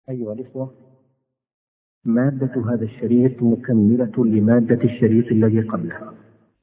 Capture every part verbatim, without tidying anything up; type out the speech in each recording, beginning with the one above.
أيها الإخوة، مادة هذا الشريط مكملة لمادة الشريط الذي قبلها.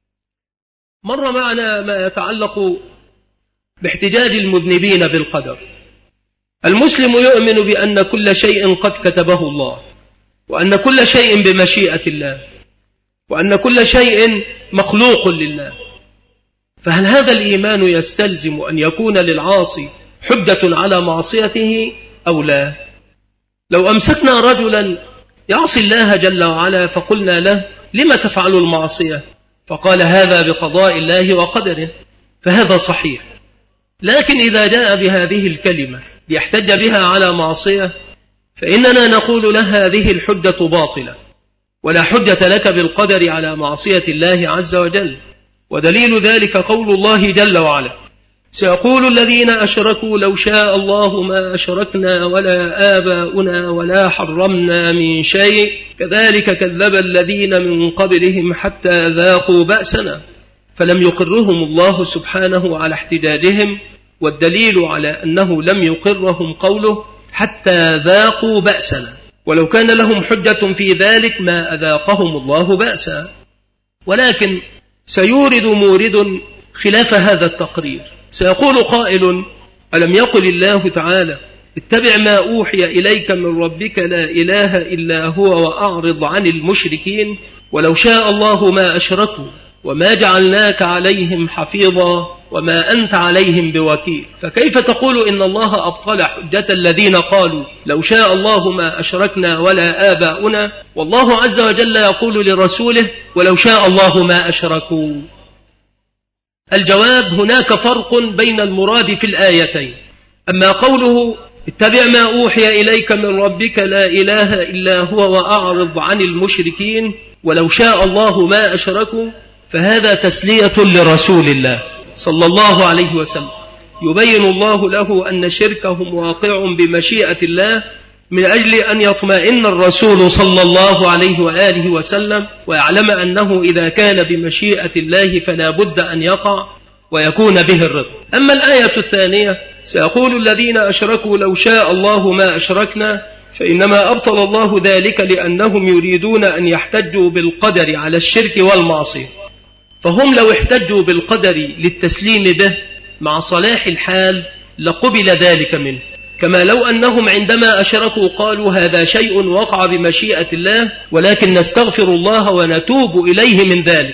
مر معنا ما يتعلق باحتجاج المذنبين بالقدر. المسلم يؤمن بأن كل شيء قد كتبه الله، وأن كل شيء بمشيئة الله، وأن كل شيء مخلوق لله. فهل هذا الإيمان يستلزم أن يكون للعاصي حجة على معصيته أو لا؟ لو أمسكنا رجلا يعصي الله جل وعلا فقلنا له: لما تفعل المعصية؟ فقال: هذا بقضاء الله وقدره، فهذا صحيح. لكن إذا جاء بهذه الكلمة ليحتج بها على معصية، فإننا نقول له: هذه الحجة باطلة، ولا حجة لك بالقدر على معصية الله عز وجل. ودليل ذلك قول الله جل وعلا: سيقول الذين أشركوا لو شاء الله ما أشركنا ولا آباؤنا ولا حرمنا من شيء كذلك كذب الذين من قبلهم حتى ذاقوا بأسنا. فلم يقرهم الله سبحانه على احتجاجهم، والدليل على أنه لم يقرهم قوله حتى ذاقوا بأسنا، ولو كان لهم حجة في ذلك ما أذاقهم الله بأسا. ولكن سيورد مورد خلاف هذا التقرير. سيقول قائل: ألم يقل الله تعالى: اتبع ما أوحي إليك من ربك لا إله إلا هو وأعرض عن المشركين ولو شاء الله ما أشركوا وما جعلناك عليهم حفيظا وما أنت عليهم بوكيل. فكيف تقول إن الله أبطل حجة الذين قالوا لو شاء الله ما أشركنا ولا آباؤنا، والله عز وجل يقول لرسوله: ولو شاء الله ما أشركوا؟ الجواب: هناك فرق بين المراد في الآيتين. أما قوله اتبع ما أوحي إليك من ربك لا إله إلا هو وأعرض عن المشركين ولو شاء الله ما أشركوا، فهذا تسلية لرسول الله صلى الله عليه وسلم، يبين الله له أن شركهم واقع بمشيئة الله، من أجل أن يطمئن الرسول صلى الله عليه وآله وسلم ويعلم أنه إذا كان بمشيئة الله فلا بد أن يقع ويكون به الرضا. أما الآية الثانية: سيقول الذين أشركوا لو شاء الله ما أشركنا، فإنما أبطل الله ذلك لأنهم يريدون أن يحتجوا بالقدر على الشرك والمعصية. فهم لو احتجوا بالقدر للتسليم به مع صلاح الحال لقبل ذلك منه، كما لو أنهم عندما أشركوا قالوا هذا شيء وقع بمشيئة الله ولكن نستغفر الله ونتوب إليه من ذلك،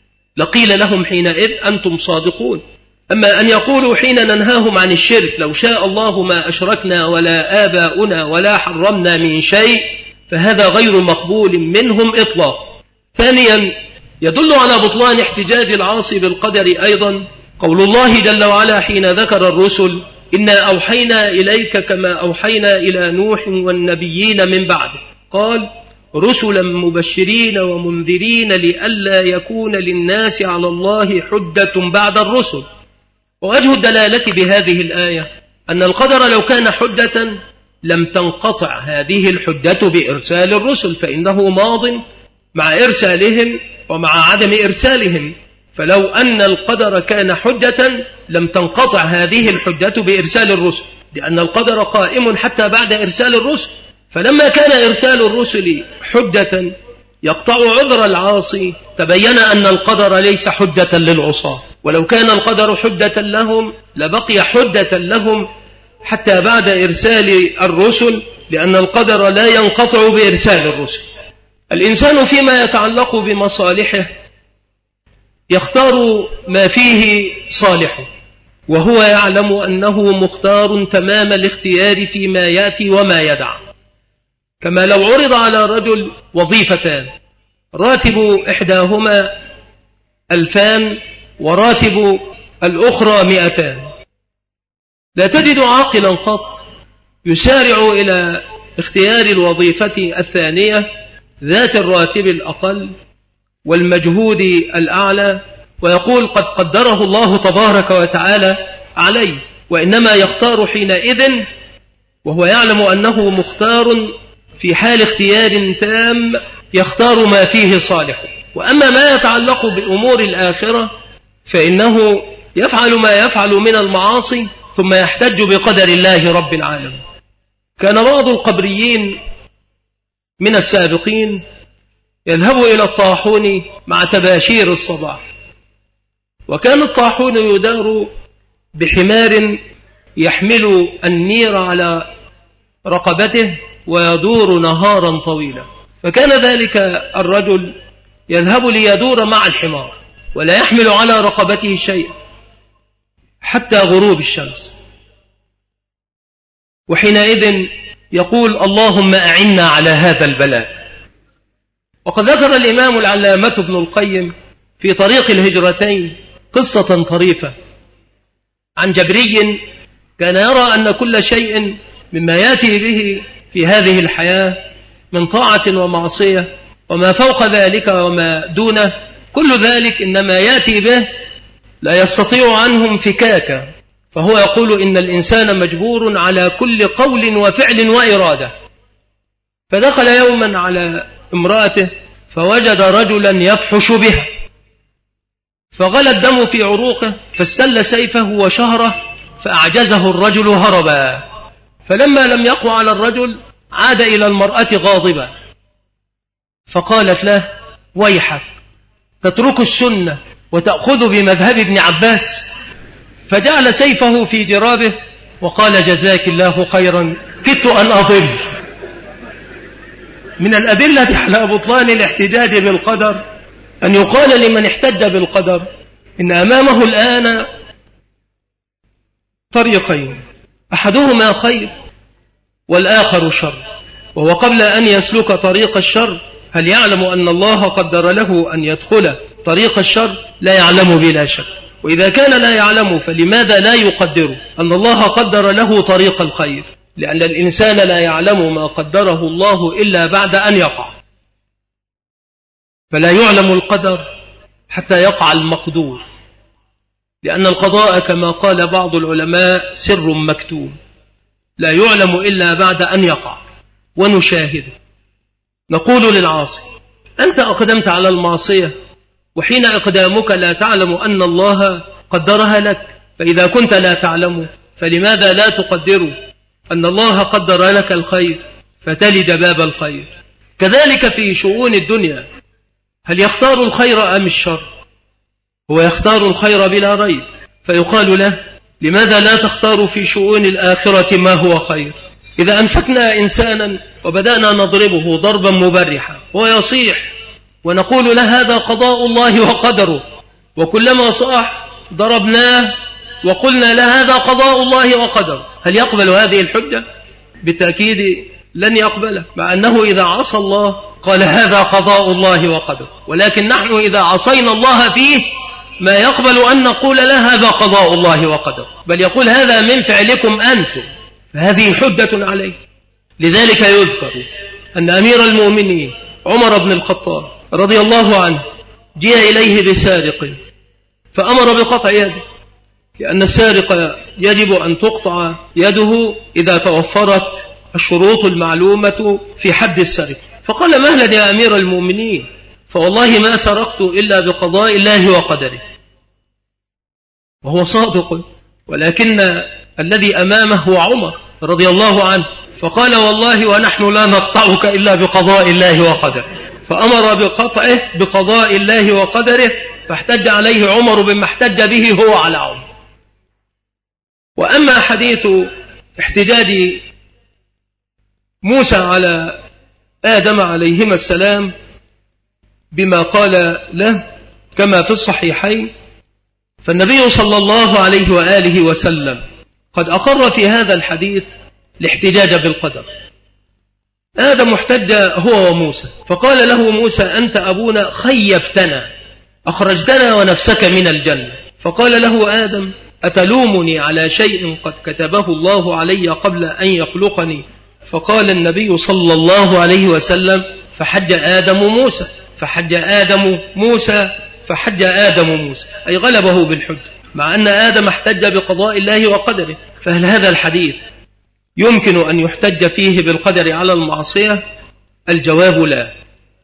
لقيل لهم حينئذ أنتم صادقون. أما أن يقولوا حين ننهاهم عن الشرك لو شاء الله ما أشركنا ولا آباؤنا ولا حرمنا من شيء، فهذا غير مقبول منهم إطلاقا. ثانيا، يدل على بطلان احتجاج العاصي بالقدر أيضا قول الله جل وعلا حين ذكر الرسل: إنا أوحينا إليك كما أوحينا إلى نوح والنبيين من بعده، قال: رسلا مبشرين ومنذرين لئلا يكون للناس على الله حجة بعد الرسل. ووجه الدلالة بهذه الآية أن القدر لو كان حجة لم تنقطع هذه الحجة بإرسال الرسل، فإنه ماض مع إرسالهم ومع عدم إرسالهم. فلو أن القدر كان حجة لم تنقطع هذه الحجة بإرسال الرسل، لأن القدر قائم حتى بعد إرسال الرسل. فلما كان إرسال الرسل حجة يقطع عذر العاصي، تبين أن القدر ليس حجة للعصاة. ولو كان القدر حجة لهم لبقي حجة لهم حتى بعد إرسال الرسل، لأن القدر لا ينقطع بإرسال الرسل. الإنسان فيما يتعلق بمصالحه يختار ما فيه صالحه، وهو يعلم أنه مختار تمام الاختيار فيما يأتي وما يدع. كما لو عرض على رجل وظيفتان، راتب إحداهما ألفان وراتب الأخرى مئتان، لا تجد عاقلا قط يسارع إلى اختيار الوظيفة الثانية ذات الراتب الأقل والمجهود الأعلى ويقول قد قدره الله تبارك وتعالى عليه، وإنما يختار حينئذ وهو يعلم أنه مختار في حال اختيار تام، يختار ما فيه صالح. وأما ما يتعلق بأمور الآخرة فإنه يفعل ما يفعل من المعاصي ثم يحتج بقدر الله رب العالمين. كان بعض القبريين من السابقين يذهب إلى الطاحون مع تباشير الصباح، وكان الطاحون يدار بحمار يحمل النير على رقبته ويدور نهارا طويلا، فكان ذلك الرجل يذهب ليدور مع الحمار ولا يحمل على رقبته شيء حتى غروب الشمس، وحينئذ يقول اللهم أعنا على هذا البلاء. وقد ذكر الإمام العلامة ابن القيم في طريق الهجرتين قصة طريفة عن جبري كان يرى أن كل شيء مما يأتي به في هذه الحياة من طاعة ومعصية وما فوق ذلك وما دونه، كل ذلك إنما يأتي به لا يستطيع عنه انفكاكا، فهو يقول إن الإنسان مجبور على كل قول وفعل وإرادة. فدخل يوما على امرأته فوجد رجلا يفحش بها، فغلى الدم في عروقه فاستل سيفه وشهره فأعجزه الرجل هربا، فلما لم يقوى على الرجل عاد إلى المرأة غاضبا فقالت له ويحك تترك السنة وتأخذ بمذهب ابن عباس، فجعل سيفه في جرابه وقال جزاك الله خيرا كدت أن أضل. من الأدلة على بطلان الاحتجاج بالقدر أن يقال لمن احتج بالقدر إن أمامه الآن طريقين، أحدهما خير والآخر شر، وهو قبل أن يسلك طريق الشر هل يعلم أن الله قدر له أن يدخل طريق الشر؟ لا يعلم بلا شك. وإذا كان لا يعلم فلماذا لا يقدر أن الله قدر له طريق الخير؟ لأن الإنسان لا يعلم ما قدره الله إلا بعد أن يقع، فلا يعلم القدر حتى يقع المقدور، لأن القضاء كما قال بعض العلماء سر مكتوم لا يعلم إلا بعد أن يقع ونشاهده. نقول للعاصي أنت أقدمت على المعصية وحين إقدامك لا تعلم أن الله قدرها لك، فإذا كنت لا تعلم فلماذا لا تقدر أن الله قدر لك الخير فتلد باب الخير؟ كذلك في شؤون الدنيا هل يختار الخير أم الشر؟ هو يختار الخير بلا ريب، فيقال له لماذا لا تختار في شؤون الآخرة ما هو خير؟ إذا أمسكنا إنسانا وبدأنا نضربه ضربا مبرحا ويصيح ونقول له هذا قضاء الله وقدره، وكلما صاح ضربناه وقلنا له هذا قضاء الله وقدره، هل يقبل هذه الحجة؟ بالتأكيد لن يقبله، مع أنه إذا عصى الله قال هذا قضاء الله وقدره، ولكن نحن إذا عصينا الله فيه ما يقبل أن نقول له هذا قضاء الله وقدره، بل يقول هذا من فعلكم أنتم، فهذه حجة عليه. لذلك يذكر أن أمير المؤمنين عمر بن الخطاب رضي الله عنه جاء إليه بسارق فأمر بقطع يده، لأن السارق يجب أن تقطع يده إذا توفرت الشروط المعلومة في حد السرقة، فقال مهلا يا أمير المؤمنين، فوالله ما سرقت إلا بقضاء الله وقدره، وهو صادق، ولكن الذي أمامه هو عمر رضي الله عنه، فقال والله ونحن لا نقطعك إلا بقضاء الله وقدره، فأمر بقطعه بقضاء الله وقدره، فاحتج عليه عمر بما احتج به هو على عمر. وأما حديث احتجاج موسى على آدم عليهما السلام بما قال له كما في الصحيحين، فالنبي صلى الله عليه وآله وسلم قد أقر في هذا الحديث الاحتجاج بالقدر. آدم احتج هو وموسى، فقال له موسى أنت أبونا خيبتنا، أخرجتنا ونفسك من الجنة، فقال له آدم أتلومني على شيء قد كتبه الله علي قبل أن يخلقني؟ فقال النبي صلى الله عليه وسلم فحج آدم موسى فحج آدم موسى فحج آدم موسى، أي غلبه بالحج، مع أن آدم احتج بقضاء الله وقدره. فهل هذا الحديث يمكن أن يحتج فيه بالقدر على المعصية؟ الجواب لا،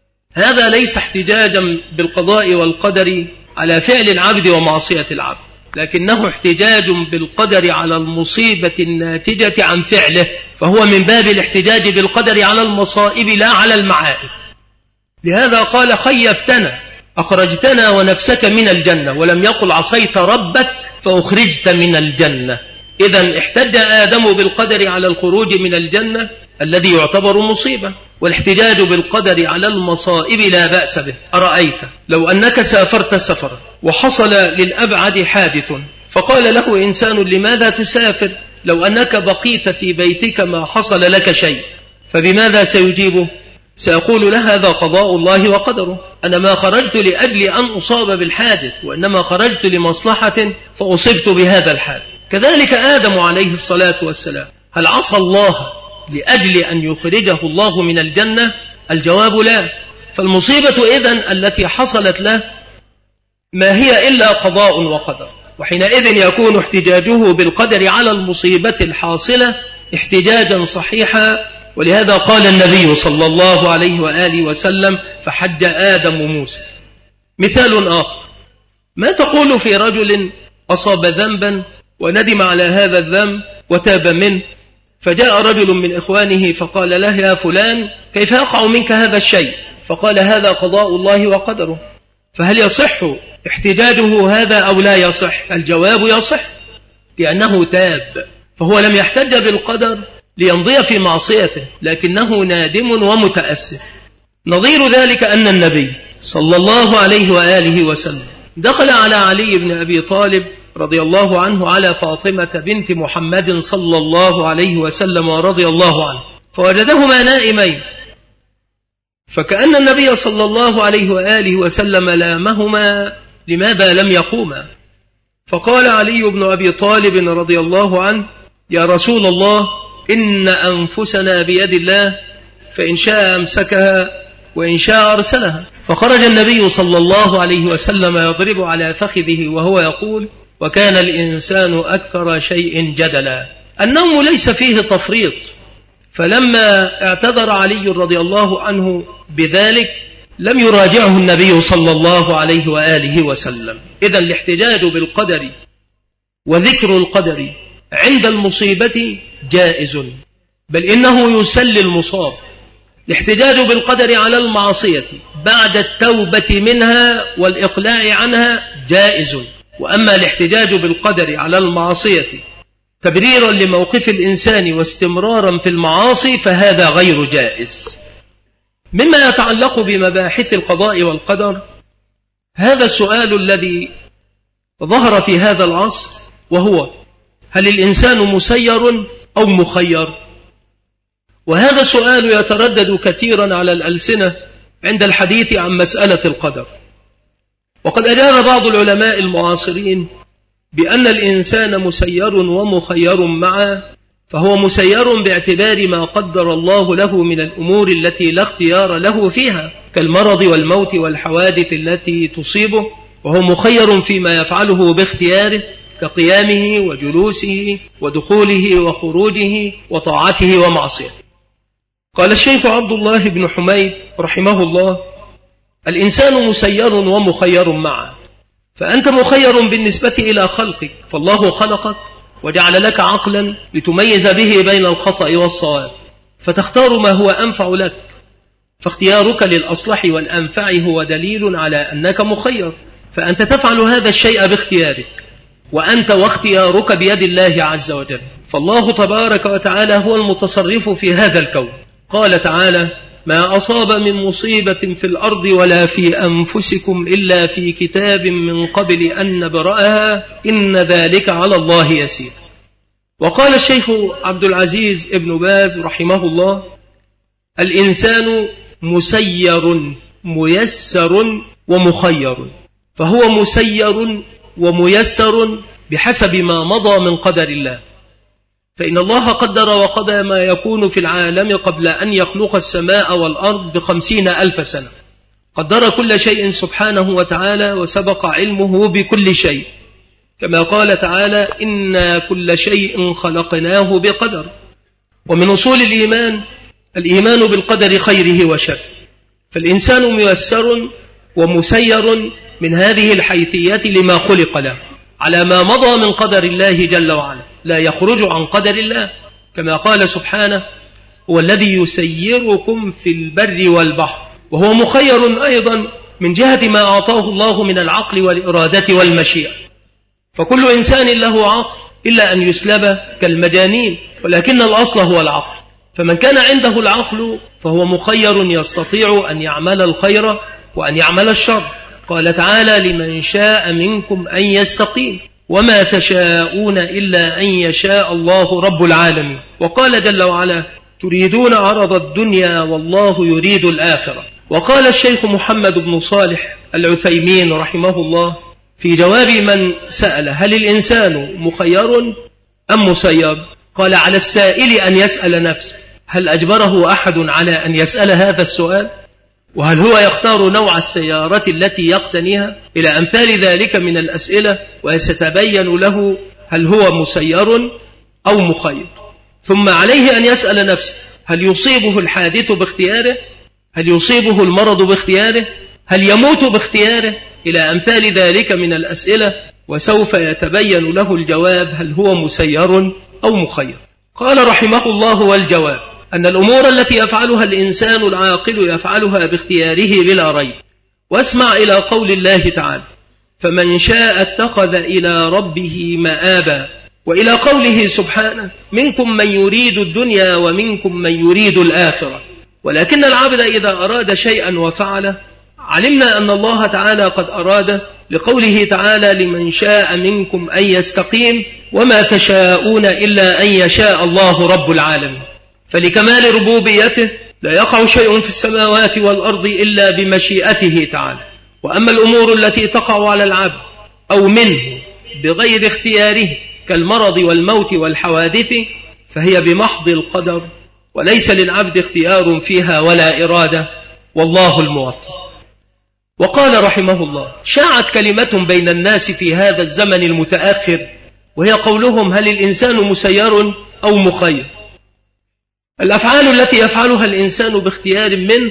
هذا ليس احتجاجا بالقضاء والقدر على فعل العبد ومعصية العبد، لكنه احتجاج بالقدر على المصيبة الناتجة عن فعله، فهو من باب الاحتجاج بالقدر على المصائب لا على المعائب. لهذا قال خيفتنا، أخرجتنا ونفسك من الجنة، ولم يقل عصيت ربك فأخرجت من الجنة. إذن احتج آدم بالقدر على الخروج من الجنة الذي يعتبر مصيبة، والاحتجاج بالقدر على المصائب لا بأس به. أرأيت لو أنك سافرت سفرا وحصل للأبعد حادث، فقال له إنسان لماذا تسافر لو أنك بقيت في بيتك ما حصل لك شيء، فبماذا سيجيبه؟ سيقول له هذا قضاء الله وقدره، أنا ما خرجت لأجل أن أصاب بالحادث، وإنما خرجت لمصلحة فأصبت بهذا الحادث. كذلك آدم عليه الصلاة والسلام، هل عصى الله لأجل أن يخرجه الله من الجنة؟ الجواب لا. فالمصيبة إذن التي حصلت له ما هي إلا قضاء وقدر، وحينئذ يكون احتجاجه بالقدر على المصيبة الحاصلة احتجاجا صحيحا. ولهذا قال النبي صلى الله عليه وآله وسلم فحج آدم موسى. مثال آخر، ما تقول في رجل أصاب ذنبا وندم على هذا الذنب وتاب منه، فجاء رجل من إخوانه فقال له يا فلان كيف يقع منك هذا الشيء؟ فقال هذا قضاء الله وقدره. فهل يصح احتجاجه هذا أو لا يصح؟ الجواب يصح، لأنه تاب، فهو لم يحتج بالقدر ليمضي في معصيته، لكنه نادم ومتأسف. نظير ذلك أن النبي صلى الله عليه وآله وسلم دخل على علي بن أبي طالب رضي الله عنه على فاطمة بنت محمد صلى الله عليه وسلم ورضي الله عنه، فوجدهما نائمين، فكأن النبي صلى الله عليه وآله وسلم لامهما لماذا لم يقوما. فقال علي بن أبي طالب رضي الله عنه يا رسول الله إن أنفسنا بيد الله، فإن شاء أمسكها وإن شاء أرسلها. فخرج النبي صلى الله عليه وسلم يضرب على فخذه وهو يقول وكان الإنسان أكثر شيء جدلا. النوم ليس فيه تفريط، فلما اعتذر علي رضي الله عنه بذلك لم يراجعه النبي صلى الله عليه وآله وسلم. إذن الاحتجاج بالقدر وذكر القدر عند المصيبة جائز، بل إنه يسلي المصاب. الاحتجاج بالقدر على المعصية بعد التوبة منها والإقلاع عنها جائز، وأما الاحتجاج بالقدر على المعصية تبريرا لموقف الإنسان واستمرارا في المعاصي فهذا غير جائز. مما يتعلق بمباحث القضاء والقدر هذا السؤال الذي ظهر في هذا العصر، وهو هل الإنسان مسير أو مخير؟ وهذا السؤال يتردد كثيرا على الألسنة عند الحديث عن مسألة القدر. وقد أجاب بعض العلماء المعاصرين بأن الإنسان مسير ومخير معا، فهو مسير باعتبار ما قدر الله له من الأمور التي لا اختيار له فيها كالمرض والموت والحوادث التي تصيبه، وهو مخير فيما يفعله باختياره كقيامه وجلوسه ودخوله وخروجه وطاعته ومعصيته. قال الشيخ عبد الله بن حميد رحمه الله الإنسان مسير ومخير معا، فأنت مخير بالنسبة إلى خلقك، فالله خلقك وجعل لك عقلا لتميز به بين الخطأ والصواب، فتختار ما هو أنفع لك، فاختيارك للأصلح والأنفع هو دليل على أنك مخير، فأنت تفعل هذا الشيء باختيارك، وأنت واختيارك بيد الله عز وجل. فالله تبارك وتعالى هو المتصرف في هذا الكون. قال تعالى ما أصاب من مصيبة في الأرض ولا في أنفسكم إلا في كتاب من قبل أن نبرأها إن ذلك على الله يسير. وقال الشيخ عبد العزيز ابن باز رحمه الله الإنسان مسير ميسر ومخير، فهو مسير وميسر بحسب ما مضى من قدر الله، فإن الله قدر وقضى ما يكون في العالم قبل أن يخلق السماء والأرض بخمسين ألف سنة، قدر كل شيء سبحانه وتعالى وسبق علمه بكل شيء، كما قال تعالى إنا كل شيء خلقناه بقدر. ومن أصول الإيمان الإيمان بالقدر خيره وشره، فالإنسان ميسر ومسير من هذه الحيثيات لما خلق له، على ما مضى من قدر الله جل وعلا، لا يخرج عن قدر الله، كما قال سبحانه: هو الذي يسيركم في البر والبحر، وهو مخير أيضا من جهة ما أعطاه الله من العقل والإرادة والمشيئة. فكل إنسان له عقل إلا أن يسلب كالمجانين، ولكن الأصل هو العقل. فمن كان عنده العقل فهو مخير، يستطيع أن يعمل الخير وأن يعمل الشر. قال تعالى: لمن شاء منكم أن يستقيم وما تشاءون إلا أن يشاء الله رب العالمين. وقال جل وعلا: تريدون عرض الدنيا والله يريد الآخرة. وقال الشيخ محمد بن صالح العثيمين رحمه الله في جواب من سأل: هل الإنسان مخير أم مسير؟ قال: على السائل أن يسأل نفسه هل أجبره أحد على أن يسأل هذا السؤال؟ وهل هو يختار نوع السيارة التي يقتنيها؟ إلى أمثال ذلك من الأسئلة، وستبين له هل هو مسير أو مخير. ثم عليه أن يسأل نفسه: هل يصيبه الحادث باختياره؟ هل يصيبه المرض باختياره؟ هل يموت باختياره؟ إلى أمثال ذلك من الأسئلة، وسوف يتبين له الجواب هل هو مسير أو مخير. قال رحمه الله: والجواب أن الأمور التي يفعلها الإنسان العاقل يفعلها باختياره بلا ريب. واسمع إلى قول الله تعالى: فمن شاء اتخذ إلى ربه مآبا. وإلى قوله سبحانه: منكم من يريد الدنيا ومنكم من يريد الآخرة. ولكن العبد إذا أراد شيئا وفعله علمنا أن الله تعالى قد أراد، لقوله تعالى: لمن شاء منكم أن يستقيم وما تشاءون إلا أن يشاء الله رب العالمين. فلكمال ربوبيته لا يقع شيء في السماوات والأرض إلا بمشيئته تعالى. وأما الأمور التي تقع على العبد أو منه بغير اختياره كالمرض والموت والحوادث فهي بمحض القدر، وليس للعبد اختيار فيها ولا إرادة، والله الموفق. وقال رحمه الله: شاعت كلمة بين الناس في هذا الزمن المتأخر، وهي قولهم: هل الإنسان مسير أو مخير؟ الأفعال التي يفعلها الإنسان باختيار منه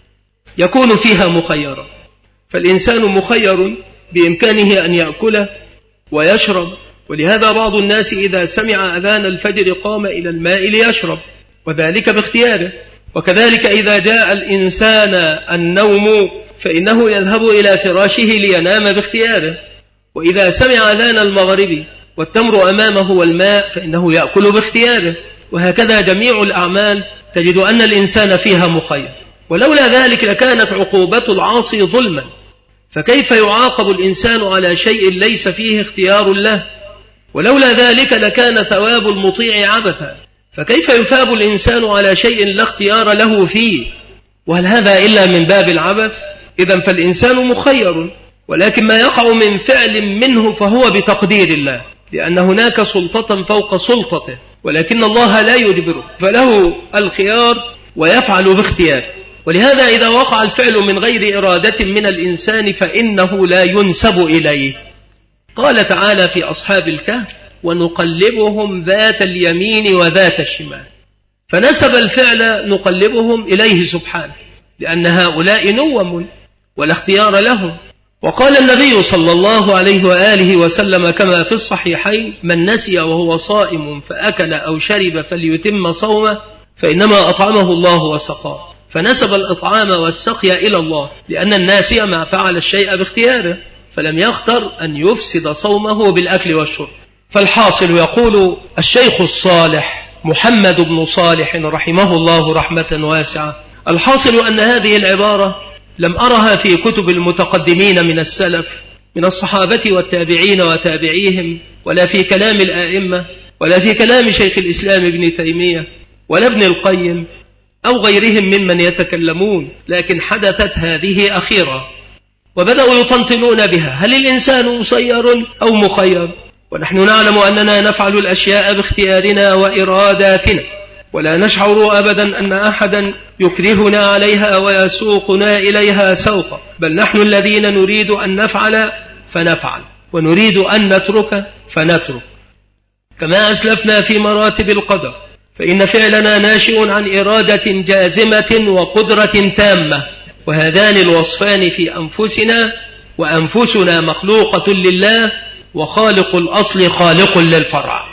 يكون فيها مخيرا. فالإنسان مخير بإمكانه أن يأكل ويشرب، ولهذا بعض الناس إذا سمع أذان الفجر قام إلى الماء ليشرب، وذلك باختياره. وكذلك إذا جاء الإنسان النوم فإنه يذهب إلى فراشه لينام باختياره. وإذا سمع أذان المغرب والتمر أمامه والماء فإنه يأكل باختياره. وهكذا جميع الأعمال تجد أن الإنسان فيها مخير. ولولا ذلك لكانت عقوبة العاصي ظلما، فكيف يعاقب الإنسان على شيء ليس فيه اختيار له؟ ولولا ذلك لكان ثواب المطيع عبثا، فكيف يثاب الإنسان على شيء لا اختيار له فيه؟ وهل هذا إلا من باب العبث؟ إذن فالإنسان مخير، ولكن ما يقع من فعل منه فهو بتقدير الله، لأن هناك سلطة فوق سلطته، ولكن الله لا يجبره، فله الخيار ويفعل باختياره. ولهذا إذا وقع الفعل من غير إرادة من الإنسان فإنه لا ينسب إليه. قال تعالى في أصحاب الكهف: ونقلبهم ذات اليمين وذات الشمال. فنسب الفعل نقلبهم إليه سبحانه، لأن هؤلاء نوم ولا اختيار لهم. وقال النبي صلى الله عليه وآله وسلم كما في الصحيحين: من نسي وهو صائم فأكل أو شرب فليتم صومه فإنما أطعمه الله وسقاه. فنسب الإطعام والسقي إلى الله، لأن الناسي ما فعل الشيء باختياره، فلم يختر أن يفسد صومه بالأكل والشرب. فالحاصل، يقول الشيخ الصالح محمد بن صالح رحمه الله رحمة واسعة: الحاصل أن هذه العبارة لم أرها في كتب المتقدمين من السلف من الصحابة والتابعين وتابعيهم، ولا في كلام الآئمة، ولا في كلام شيخ الإسلام ابن تيمية، ولا ابن القيم أو غيرهم ممن يتكلمون، لكن حدثت هذه أخيرا، وبدأوا يطنطنون بها: هل الإنسان مسير أو مخير؟ ونحن نعلم أننا نفعل الأشياء باختيارنا وإراداتنا، ولا نشعر أبدا أن أحدا يكرهنا عليها ويسوقنا إليها سوقا، بل نحن الذين نريد أن نفعل فنفعل، ونريد أن نترك فنترك. كما أسلفنا في مراتب القدر، فإن فعلنا ناشئ عن إرادة جازمة وقدرة تامة، وهذان الوصفان في أنفسنا، وأنفسنا مخلوقة لله، وخالق الأصل خالق للفرع.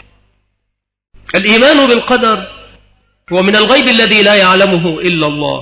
الإيمان بالقدر هو من الغيب الذي لا يعلمه إلا الله،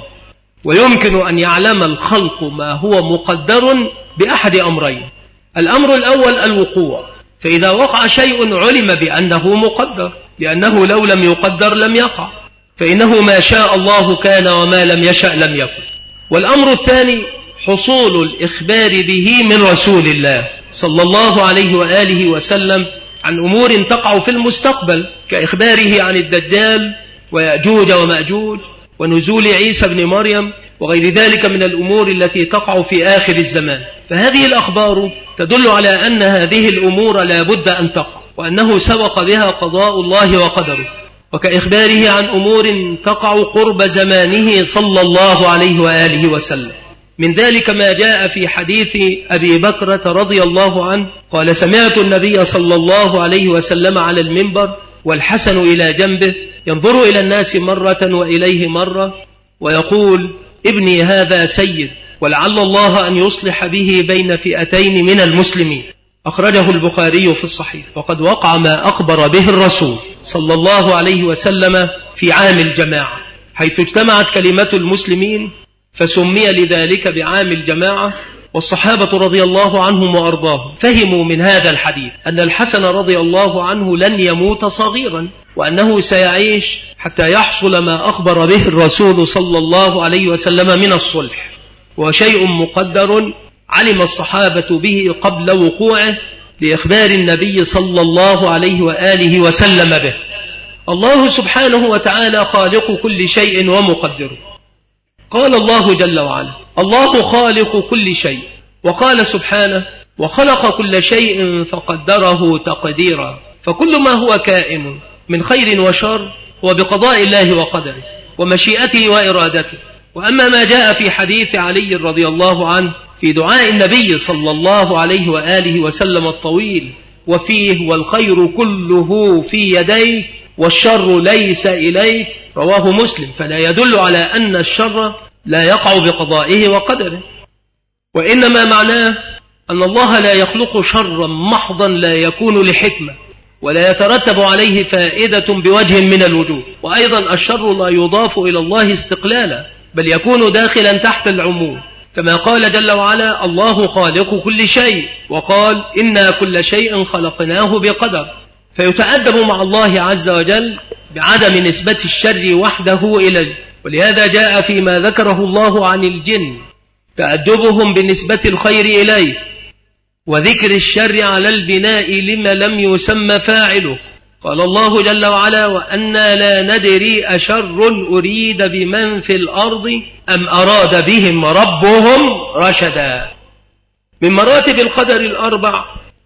ويمكن أن يعلم الخلق ما هو مقدر بأحد أمرين. الأمر الأول الوقوع، فإذا وقع شيء علم بأنه مقدر، لأنه لو لم يقدر لم يقع، فإنه ما شاء الله كان وما لم يشأ لم يكن. والأمر الثاني حصول الإخبار به من رسول الله صلى الله عليه وآله وسلم عن أمور تقع في المستقبل، كإخباره عن الدجال ويأجوج ومأجوج ونزول عيسى بن مريم وغير ذلك من الأمور التي تقع في آخر الزمان. فهذه الأخبار تدل على أن هذه الأمور لا بد أن تقع، وأنه سبق بها قضاء الله وقدره، وكإخباره عن أمور تقع قرب زمانه صلى الله عليه وآله وسلم. من ذلك ما جاء في حديث أبي بكرة رضي الله عنه قال: سمعت النبي صلى الله عليه وسلم على المنبر والحسن إلى جنبه ينظر إلى الناس مرة وإليه مرة ويقول: ابني هذا سيد، ولعل الله أن يصلح به بين فئتين من المسلمين. أخرجه البخاري في الصحيح. وقد وقع ما أخبر به الرسول صلى الله عليه وسلم في عام الجماعة، حيث اجتمعت كلمة المسلمين فسمي لذلك بعام الجماعة. والصحابة رضي الله عنهم وأرضاهم فهموا من هذا الحديث أن الحسن رضي الله عنه لن يموت صغيرا، وأنه سيعيش حتى يحصل ما أخبر به الرسول صلى الله عليه وسلم من الصلح، وشيء مقدر علم الصحابة به قبل وقوعه لإخبار النبي صلى الله عليه وآله وسلم به. الله سبحانه وتعالى خالق كل شيء ومقدره. قال الله جل وعلا: الله خالق كل شيء. وقال سبحانه: وخلق كل شيء فقدره تقديرا. فكل ما هو كائن من خير وشر هو بقضاء الله وقدره ومشيئته وإرادته. وأما ما جاء في حديث علي رضي الله عنه في دعاء النبي صلى الله عليه وآله وسلم الطويل وفيه: والخير كله في يديك والشر ليس إليك، رواه مسلم، فلا يدل على أن الشر لا يقع بقضائه وقدره، وإنما معناه أن الله لا يخلق شرا محضا لا يكون لحكمة ولا يترتب عليه فائدة بوجه من الوجوه. وأيضا الشر لا يضاف إلى الله استقلالا، بل يكون داخلا تحت العموم، كما قال جل وعلا: الله خالق كل شيء، وقال: إنا كل شيء خلقناه بقدر. فيتأدب مع الله عز وجل بعدم نسبة الشر وحده إليه. ولهذا جاء فيما ذكره الله عن الجن تأدبهم بنسبة الخير إليه، وذكر الشر على البناء لما لم يسمى فاعله. قال الله جل وعلا: وأنا لا ندري أشر أريد بمن في الأرض أم أراد بهم ربهم رشدا. من مراتب القدر الأربع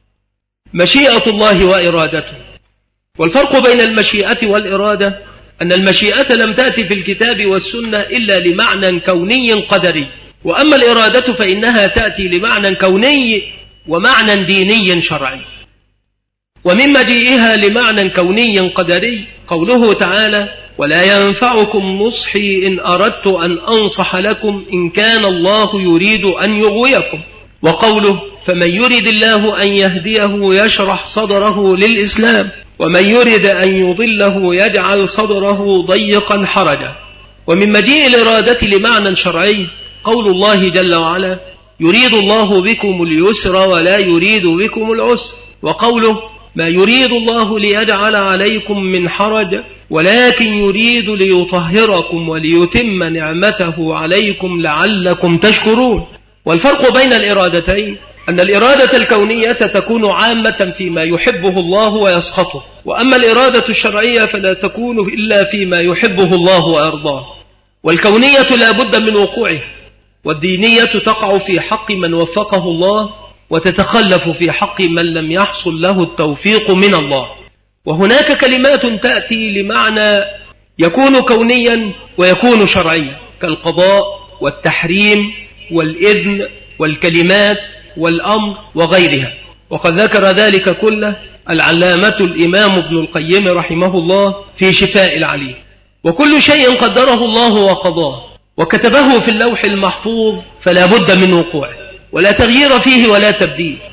مشيئة الله وإرادته. والفرق بين المشيئة والإرادة أن المشيئة لم تأتي في الكتاب والسنة إلا لمعنى كوني قدري، وأما الإرادة فإنها تأتي لمعنى كوني ومعنى ديني شرعي. ومن مجيئها لمعنى كوني قدري قوله تعالى: ولا ينفعكم نصحي إن أردت أن أنصح لكم إن كان الله يريد أن يغويكم. وقوله: فمن يرد الله أن يهديه يشرح صدره للإسلام ومن يرد أن يضله يجعل صدره ضيقا حرجا. ومن مجيء الإرادة لمعنى شرعي قول الله جل وعلا: يريد الله بكم اليسر ولا يريد بكم العسر. وقوله: ما يريد الله ليجعل عليكم من حرج ولكن يريد ليطهركم وليتم نعمته عليكم لعلكم تشكرون. والفرق بين الإرادتين أن الإرادة الكونية تكون عامة فيما يحبه الله ويسخطه، وأما الإرادة الشرعية فلا تكون إلا فيما يحبه الله ويرضاه. والكونية لا بد من وقوعه، والدينية تقع في حق من وفقه الله وتتخلف في حق من لم يحصل له التوفيق من الله. وهناك كلمات تأتي لمعنى يكون كونيا ويكون شرعيا، كالقضاء والتحريم والإذن والكلمات والأمر وغيرها، وقد ذكر ذلك كله العلامة الإمام ابن القيم رحمه الله في شفاء العليل. وكل شيء قدره الله وقضاه وكتبه في اللوح المحفوظ فلا بد من وقوعه، ولا تغيير فيه ولا تبديل،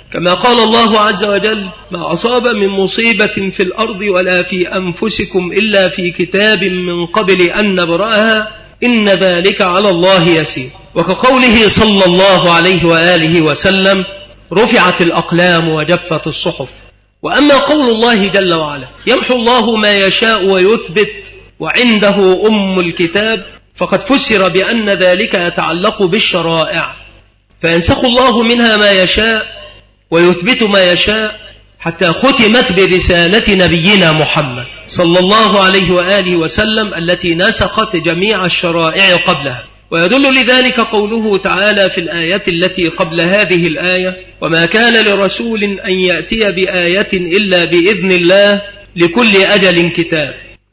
كما قال الله عز وجل: ما أصاب من مصيبة في الأرض ولا في أنفسكم إلا في كتاب من قبل أن نبرأها إن ذلك على الله يسير. وكقوله صلى الله عليه وآله وسلم: رفعت الأقلام وجفت الصحف. وأما قول الله جل وعلا: يمحو الله ما يشاء ويثبت وعنده أم الكتاب، فقد فسر بأن ذلك يتعلق بالشرائع، فينسخ الله منها ما يشاء ويثبت ما يشاء، حتى ختمت برسالة نبينا محمد صلى الله عليه وآله وسلم التي نسخت جميع الشرائع قبلها. ويدل لذلك قوله تعالى في الآية التي قبل هذه الآية: وما كان لرسول أن يأتي بآية إلا بإذن الله لكل أجل كتاب.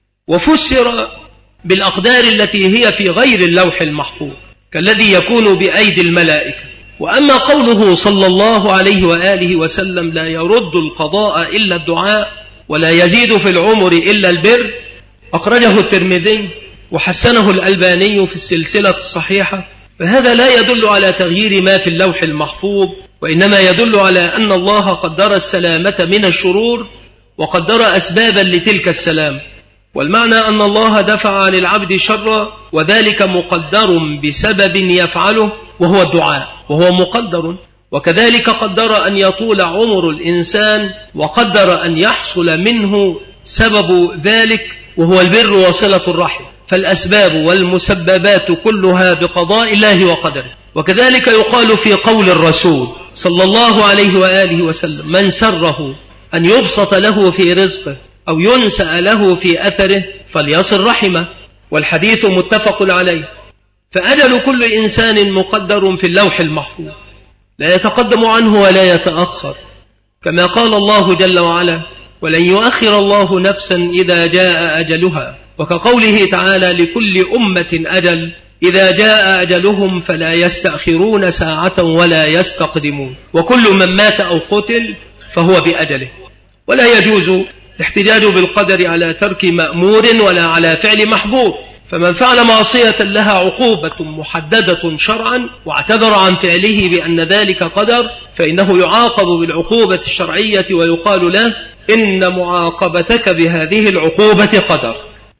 وفسر بالأقدار التي هي في غير اللوح المحفوظ كالذي يكون بأيدي الملائكة. وأما قوله صلى الله عليه وآله وسلم: لا يرد القضاء إلا الدعاء ولا يزيد في العمر إلا البر، أخرجه الترمذي وحسنه الألباني في السلسلة الصحيحة. فهذا لا يدل على تغيير ما في اللوح المحفوظ، وإنما يدل على أن الله قدر السلامة من الشرور وقدر أسبابا لتلك السلام. والمعنى أن الله دفع عن العبد شرا، وذلك مقدر بسبب يفعله وهو الدعاء، وهو مقدر. وكذلك قدر أن يطول عمر الإنسان، وقدر أن يحصل منه سبب ذلك وهو البر وصلة الرحم. فالأسباب والمسببات كلها بقضاء الله وقدره. وكذلك يقال في قول الرسول صلى الله عليه وآله وسلم: من سره أن يبسط له في رزقه أو ينسأ له في أثره فليصل رحمه. والحديث متفق عليه. فأجل كل إنسان مقدر في اللوح المحفوظ، لا يتقدم عنه ولا يتأخر، كما قال الله جل وعلا: ولن يؤخر الله نفسا إذا جاء أجلها. وكقوله تعالى: لكل أمة أجل إذا جاء أجلهم فلا يستأخرون ساعة ولا يستقدمون. وكل من مات أو قتل فهو بأجله. ولا يجوز الاحتجاج بالقدر على ترك مأمور ولا على فعل محظور. فمن فعل معصية لها عقوبة محددة شرعا واعتذر عن فعله بأن ذلك قدر، فإنه يعاقب بالعقوبة الشرعية ويقال له: إن معاقبتك بهذه العقوبة قدر.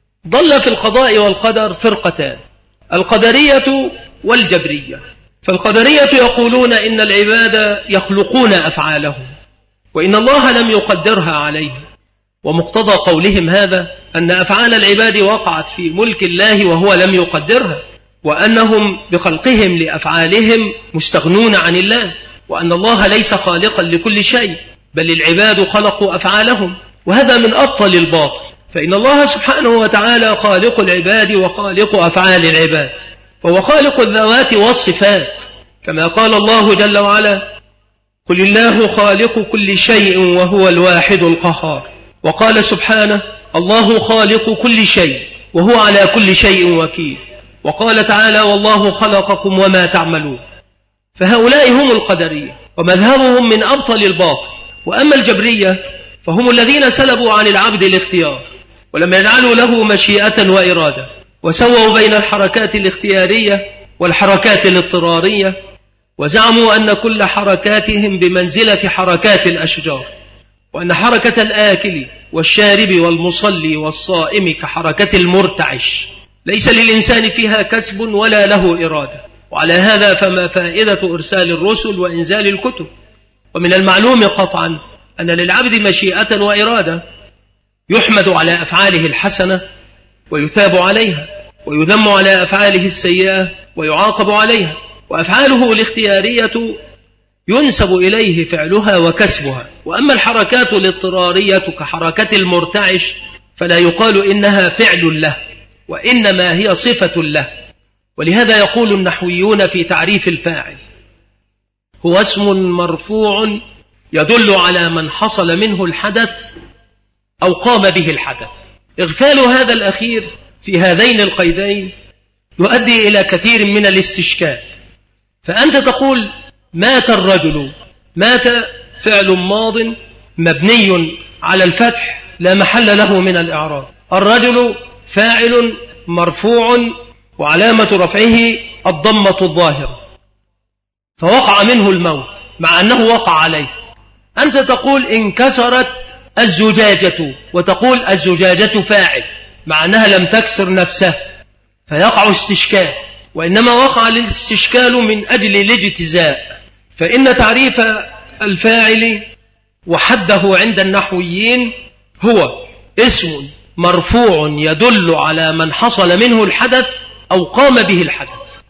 ضل في القضاء والقدر فرقتان: القدرية والجبرية. فالقدرية يقولون إن العباد يخلقون أفعالهم، وإن الله لم يقدرها عليهم. ومقتضى قولهم هذا أن أفعال العباد وقعت في ملك الله وهو لم يقدرها، وأنهم بخلقهم لأفعالهم مستغنون عن الله، وأن الله ليس خالقا لكل شيء، بل العباد خلقوا أفعالهم. وهذا من أبطل الباطل، فإن الله سبحانه وتعالى خالق العباد وخالق أفعال العباد، فهو خالق الذوات والصفات، كما قال الله جل وعلا: قل الله خالق كل شيء وهو الواحد القهار. وقال سبحانه: الله خالق كل شيء وهو على كل شيء وكيل. وقال تعالى: والله خلقكم وما تعملون. فهؤلاء هم القدرية، ومذهبهم من أبطل الباطل. وأما الجبرية فهم الذين سلبوا عن العبد الاختيار، ولم يجعلوا له مشيئة وإرادة، وسووا بين الحركات الاختيارية والحركات الاضطرارية، وزعموا أن كل حركاتهم بمنزلة حركات الأشجار، وأن حركة الآكل والشارب والمصلي والصائم كحركة المرتعش، ليس للإنسان فيها كسب ولا له إرادة. وعلى هذا فما فائدة إرسال الرسل وإنزال الكتب؟ ومن المعلوم قطعا أن للعبد مشيئة وإرادة، يحمد على أفعاله الحسنة ويثاب عليها، ويذم على أفعاله السيئة ويعاقب عليها. وأفعاله الاختيارية ينسب إليه فعلها وكسبها. وأما الحركات الاضطرارية كحركة المرتعش فلا يقال إنها فعل له، وإنما هي صفة له. ولهذا يقول النحويون في تعريف الفاعل: هو اسم مرفوع يدل على من حصل منه الحدث أو قام به الحدث. إغفال هذا الأخير في هذين القيدين يؤدي إلى كثير من الاستشكال. فأنت تقول: مات الرجل، مات فعل ماض مبني على الفتح لا محل له من الإعراب. الرجل فاعل مرفوع وعلامة رفعه الضمة الظاهرة، فوقع منه الموت مع أنه وقع عليه، أنت تقول انكسرت الزجاجة، وتقول الزجاجة فاعل، مع أنها لم تكسر نفسها فيقع استشكال، وإنما وقع الاستشكال من أجل الاجتزاء. فإن تعريف الفاعل وحده عند النحويين هو اسم مرفوع يدل على من حصل منه الحدث أو قام به الحدث.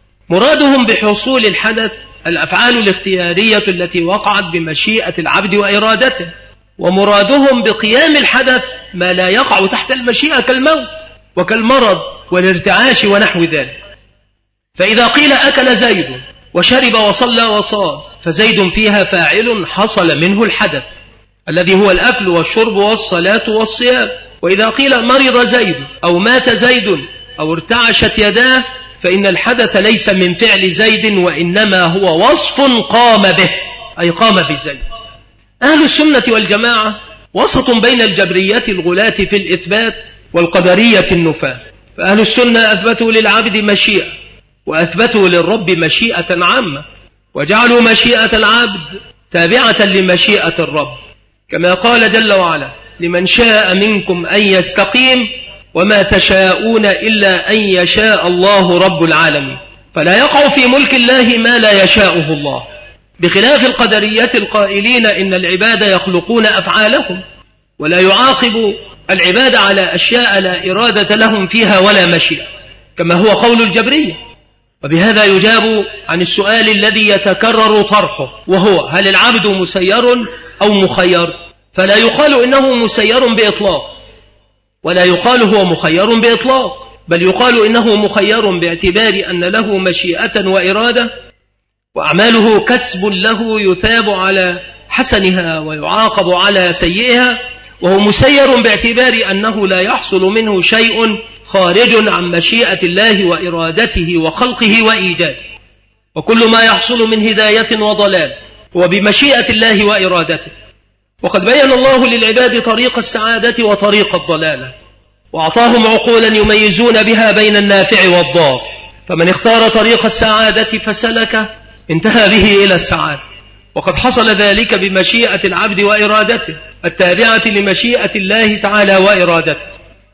مرادهم بحصول الحدث الأفعال الاختيارية التي وقعت بمشيئة العبد وإرادته، ومرادهم بقيام الحدث ما لا يقع تحت المشيئة كالموت وكالمرض والارتعاش ونحو ذلك. فإذا قيل أكل زيد وشرب وصلى وصام، فزيد فيها فاعل حصل منه الحدث الذي هو الأكل والشرب والصلاة والصيام. وإذا قيل مرض زيد أو مات زيد أو ارتعشت يداه، فإن الحدث ليس من فعل زيد، وإنما هو وصف قام به، أي قام بزيد. أهل السنة والجماعة وسط بين الجبرية الغلاة في الإثبات والقدرية النفاة. فأهل السنة أثبتوا للعبد مشيئة، وأثبتوا للرب مشيئة عامة، وجعلوا مشيئة العبد تابعة لمشيئة الرب، كما قال جل وعلا: لمن شاء منكم أن يستقيم وما تشاءون إلا أن يشاء الله رب العالمين. فلا يقع في ملك الله ما لا يشاءه الله، بخلاف القدرية القائلين إن العباد يخلقون أفعالهم، ولا يعاقب العباد على أشياء لا إرادة لهم فيها ولا مشيئة، كما هو قول الجبرية. وبهذا يجاب عن السؤال الذي يتكرر طرحه، وهو: هل العبد مسير أو مخير؟ فلا يقال إنه مسير بإطلاق، ولا يقال هو مخير بإطلاق، بل يقال إنه مخير باعتبار أن له مشيئة وإرادة، وأعماله كسب له يثاب على حسنها ويعاقب على سيئها، وهو مسير باعتبار أنه لا يحصل منه شيء خارج عن مشيئة الله وإرادته وخلقه وإيجاده. وكل ما يحصل من هداية وضلال هو بمشيئة الله وإرادته. وقد بين الله للعباد طريق السعادة وطريق الضلالة، وأعطاهم عقولا يميزون بها بين النافع والضار، فمن اختار طريق السعادة فسلك انتهى به إلى السعادة. وقد حصل ذلك بمشيئة العبد وإرادته التابعة لمشيئة الله تعالى وإرادته،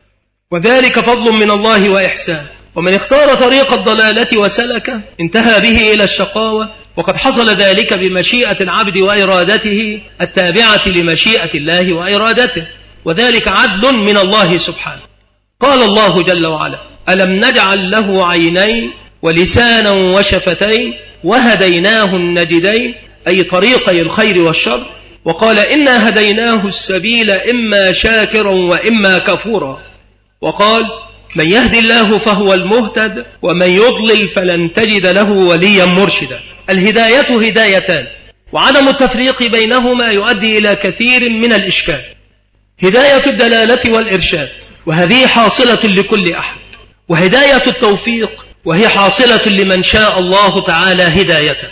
وذلك فضل من الله وإحسان. ومن اختار طريق الضلالة وسلك انتهى به إلى الشقاوة، وقد حصل ذلك بمشيئة العبد وإرادته التابعة لمشيئة الله وإرادته، وذلك عدل من الله سبحانه. قال الله جل وعلا: ألم نجعل له عينين ولسانا وشفتين وهديناه النجدين، أي طريقي الخير والشر. وقال: إنا هديناه السبيل إما شاكرا وإما كفورا. وقال: من يهدي الله فهو المهتد ومن يضلل فلن تجد له وليا مرشدا. الهداية هدايتان، وعدم التفريق بينهما يؤدي إلى كثير من الإشكال. هداية الدلالة والإرشاد، وهذه حاصلة لكل أحد، وهداية التوفيق، وهي حاصلة لمن شاء الله تعالى هدايته.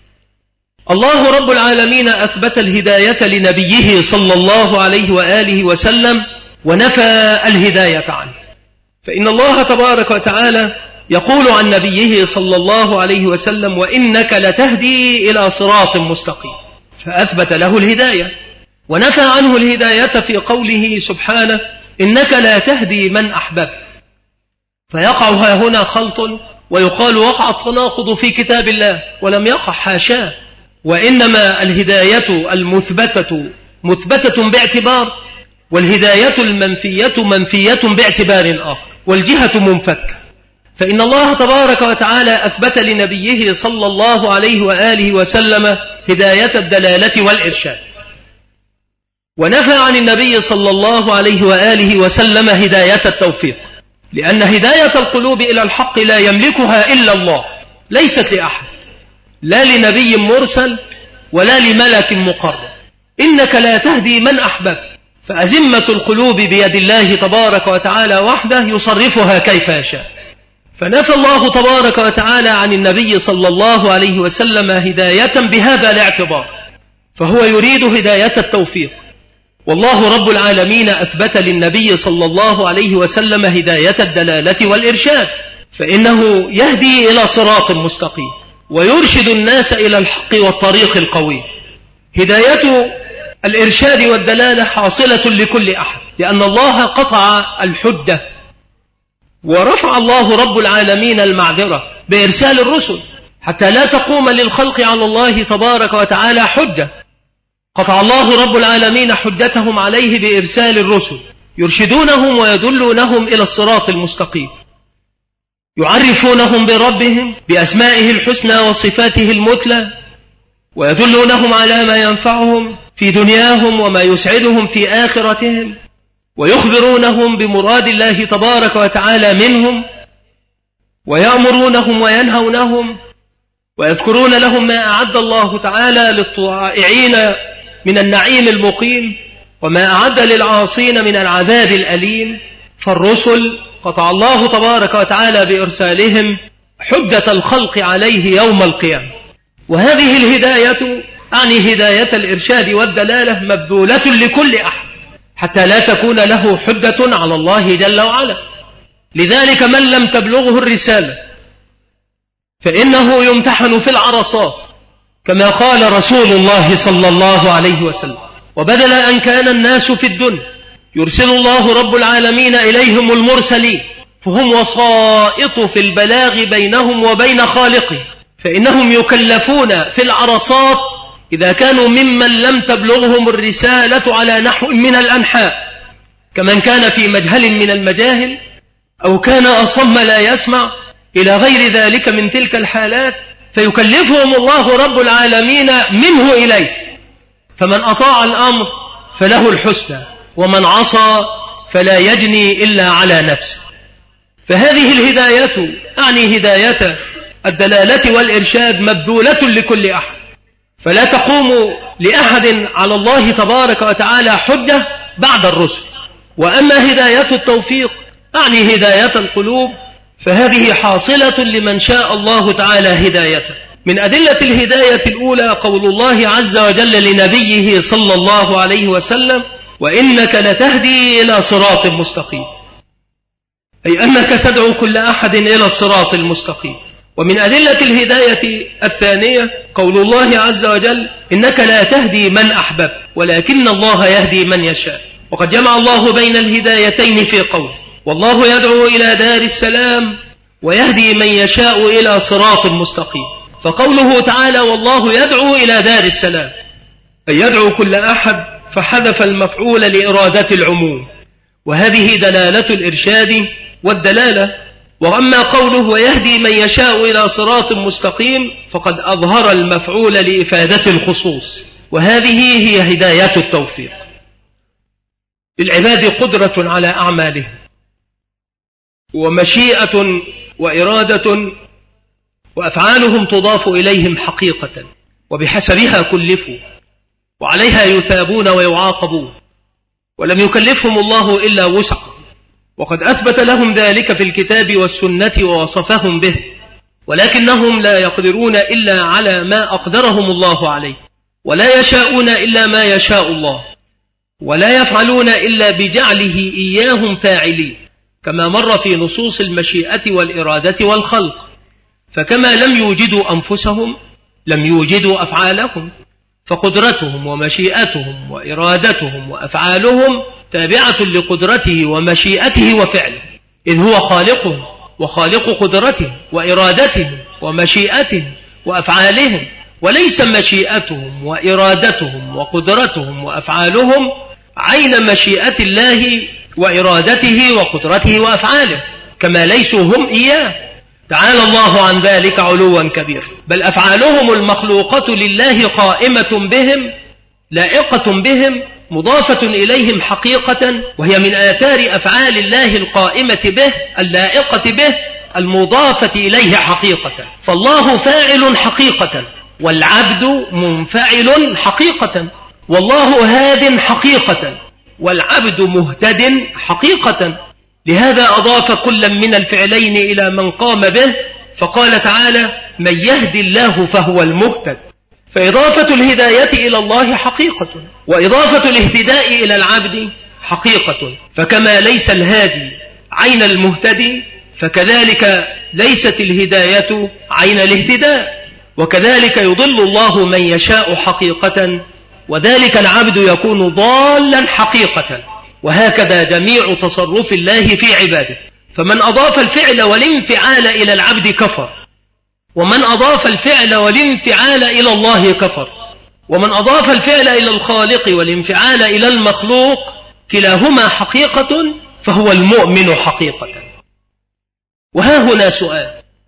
الله رب العالمين أثبت الهداية لنبيه صلى الله عليه وآله وسلم، ونفى الهداية عنه. فإن الله تبارك وتعالى يقول عن نبيه صلى الله عليه وسلم: وإنك لتهدي إلى صراط مستقيم، فأثبت له الهداية، ونفى عنه الهداية في قوله سبحانه: إنك لا تهدي من أحببت. فيقع هنا خلط، ويقال وقع التناقض في كتاب الله، ولم يقع، حاشاه، وإنما الهداية المثبتة مثبتة باعتبار، والهداية المنفية منفية باعتبار آخر، والجهة منفكة. فإن الله تبارك وتعالى أثبت لنبيه صلى الله عليه وآله وسلم هداية الدلالة والإرشاد، ونفى عن النبي صلى الله عليه وآله وسلم هداية التوفيق، لأن هداية القلوب إلى الحق لا يملكها إلا الله، ليست لأحد، لا لنبي مرسل ولا لملك مقرب. إنك لا تهدي من أحببت، فأزمة القلوب بيد الله تبارك وتعالى وحده يصرفها كيف يشاء. فنفى الله تبارك وتعالى عن النبي صلى الله عليه وسلم هداية بهذا الاعتبار، فهو يريد هداية التوفيق، والله رب العالمين أثبت للنبي صلى الله عليه وسلم هداية الدلالة والإرشاد، فإنه يهدي إلى صراط مستقيم ويرشد الناس إلى الحق والطريق القوي. هداية الإرشاد والدلالة حاصلة لكل أحد، لأن الله قطع الحجة ورفع الله رب العالمين المعذرة بإرسال الرسل حتى لا تقوم للخلق على الله تبارك وتعالى حجة. قطع الله رب العالمين حجتهم عليه بإرسال الرسل يرشدونهم ويدلونهم إلى الصراط المستقيم، يعرفونهم بربهم بأسمائه الحسنى وصفاته المثلى، ويدلونهم على ما ينفعهم في دنياهم وما يسعدهم في آخرتهم، ويخبرونهم بمراد الله تبارك وتعالى منهم، ويأمرونهم وينهونهم، ويذكرون لهم ما أعد الله تعالى للطائعين من النعيم المقيم وما أعد للعاصين من العذاب الأليم. فالرسل قطع الله تبارك وتعالى بإرسالهم حجة الخلق عليه يوم القيامة. وهذه الهداية أعني هداية الإرشاد والدلالة مبذولة لكل أحد حتى لا تكون له حجة على الله جل وعلا. لذلك من لم تبلغه الرسالة فإنه يمتحن في العرصات كما قال رسول الله صلى الله عليه وسلم. وبدل أن كان الناس في الدنيا يرسل الله رب العالمين إليهم المرسلين فهم وسائط في البلاغ بينهم وبين خالقه، فإنهم يكلفون في العرصات إذا كانوا ممن لم تبلغهم الرسالة على نحو من الأنحاء، كمن كان في مجهل من المجاهل أو كان أصم لا يسمع إلى غير ذلك من تلك الحالات، فيكلفهم الله رب العالمين منه إليه. فمن أطاع الأمر فله الحسنى، ومن عصى فلا يجني إلا على نفسه. فهذه الهداية أعني هداية الدلالة والإرشاد مبذولة لكل أحد، فلا تقوم لأحد على الله تبارك وتعالى حجة بعد الرسل. وأما هداية التوفيق أعني هداية القلوب فهذه حاصلة لمن شاء الله تعالى هدايته. من أدلة الهداية الأولى قول الله عز وجل لنبيه صلى الله عليه وسلم: وإنك لتهدي إلى صراط مستقيم، أي أنك تدعو كل أحد إلى الصراط المستقيم. ومن أدلة الهداية الثانية قول الله عز وجل: إنك لا تهدي من أحببت ولكن الله يهدي من يشاء. وقد جمع الله بين الهدايتين في قوله: والله يدعو إلى دار السلام ويهدي من يشاء إلى صراط مستقيم. فقوله تعالى: والله يدعو إلى دار السلام، أي يدعو كل أحد، فحذف المفعول لإرادة العموم، وهذه دلالة الإرشاد والدلالة. وأما قوله: ويهدي من يشاء إلى صراط مستقيم، فقد أظهر المفعول لإفادة الخصوص، وهذه هي هداية التوفيق. للعباد قدرة على أعمالهم ومشيئة وإرادة، وأفعالهم تضاف إليهم حقيقة وبحسبها كلفوا، وعليها يثابون ويعاقبون، ولم يكلفهم الله إلا وسعا، وقد أثبت لهم ذلك في الكتاب والسنة ووصفهم به، ولكنهم لا يقدرون إلا على ما أقدرهم الله عليه، ولا يشاءون إلا ما يشاء الله، ولا يفعلون إلا بجعله إياهم فاعلين، كما مر في نصوص المشيئة والإرادة والخلق. فكما لم يوجدوا أنفسهم لم يوجدوا أفعالهم، فقدرتهم ومشيئتهم وإرادتهم وأفعالهم تابعة لقدرته ومشيئته وفعله، إذ هو خالقهم وخالق قدرتهم وإرادتهم ومشيئتهم وأفعالهم، وليس مشيئتهم وإرادتهم وقدرتهم وأفعالهم عين مشيئة الله وإرادته وقدرته وأفعاله، كما ليسوا هم إياه، تعالى الله عن ذلك علوا كبيرا. بل أفعالهم المخلوقة لله قائمة بهم لائقة بهم مضافة إليهم حقيقة، وهي من آثار أفعال الله القائمة به اللائقة به المضافة إليه حقيقة. فالله فاعل حقيقة، والعبد منفعل حقيقة، والله هاد حقيقة، والعبد مهتد حقيقة. لهذا أضاف كل من الفعلين إلى من قام به، فقال تعالى: من يهدي الله فهو المهتد. فإضافة الهداية إلى الله حقيقة، وإضافة الاهتداء إلى العبد حقيقة. فكما ليس الهادي عين المهتدي، فكذلك ليست الهداية عين الاهتداء، وكذلك يضل الله من يشاء حقيقة وذلك العبد يكون ضالا حقيقة. وهكذا جميع تصرف الله في عباده. فمن أضاف الفعل والانفعال إلى العبد كفر، ومن أضاف الفعل والانفعال إلى الله كفر، ومن أضاف الفعل إلى الخالق والانفعال إلى المخلوق كلاهما حقيقة فهو المؤمن حقيقة. وها هنا سؤال،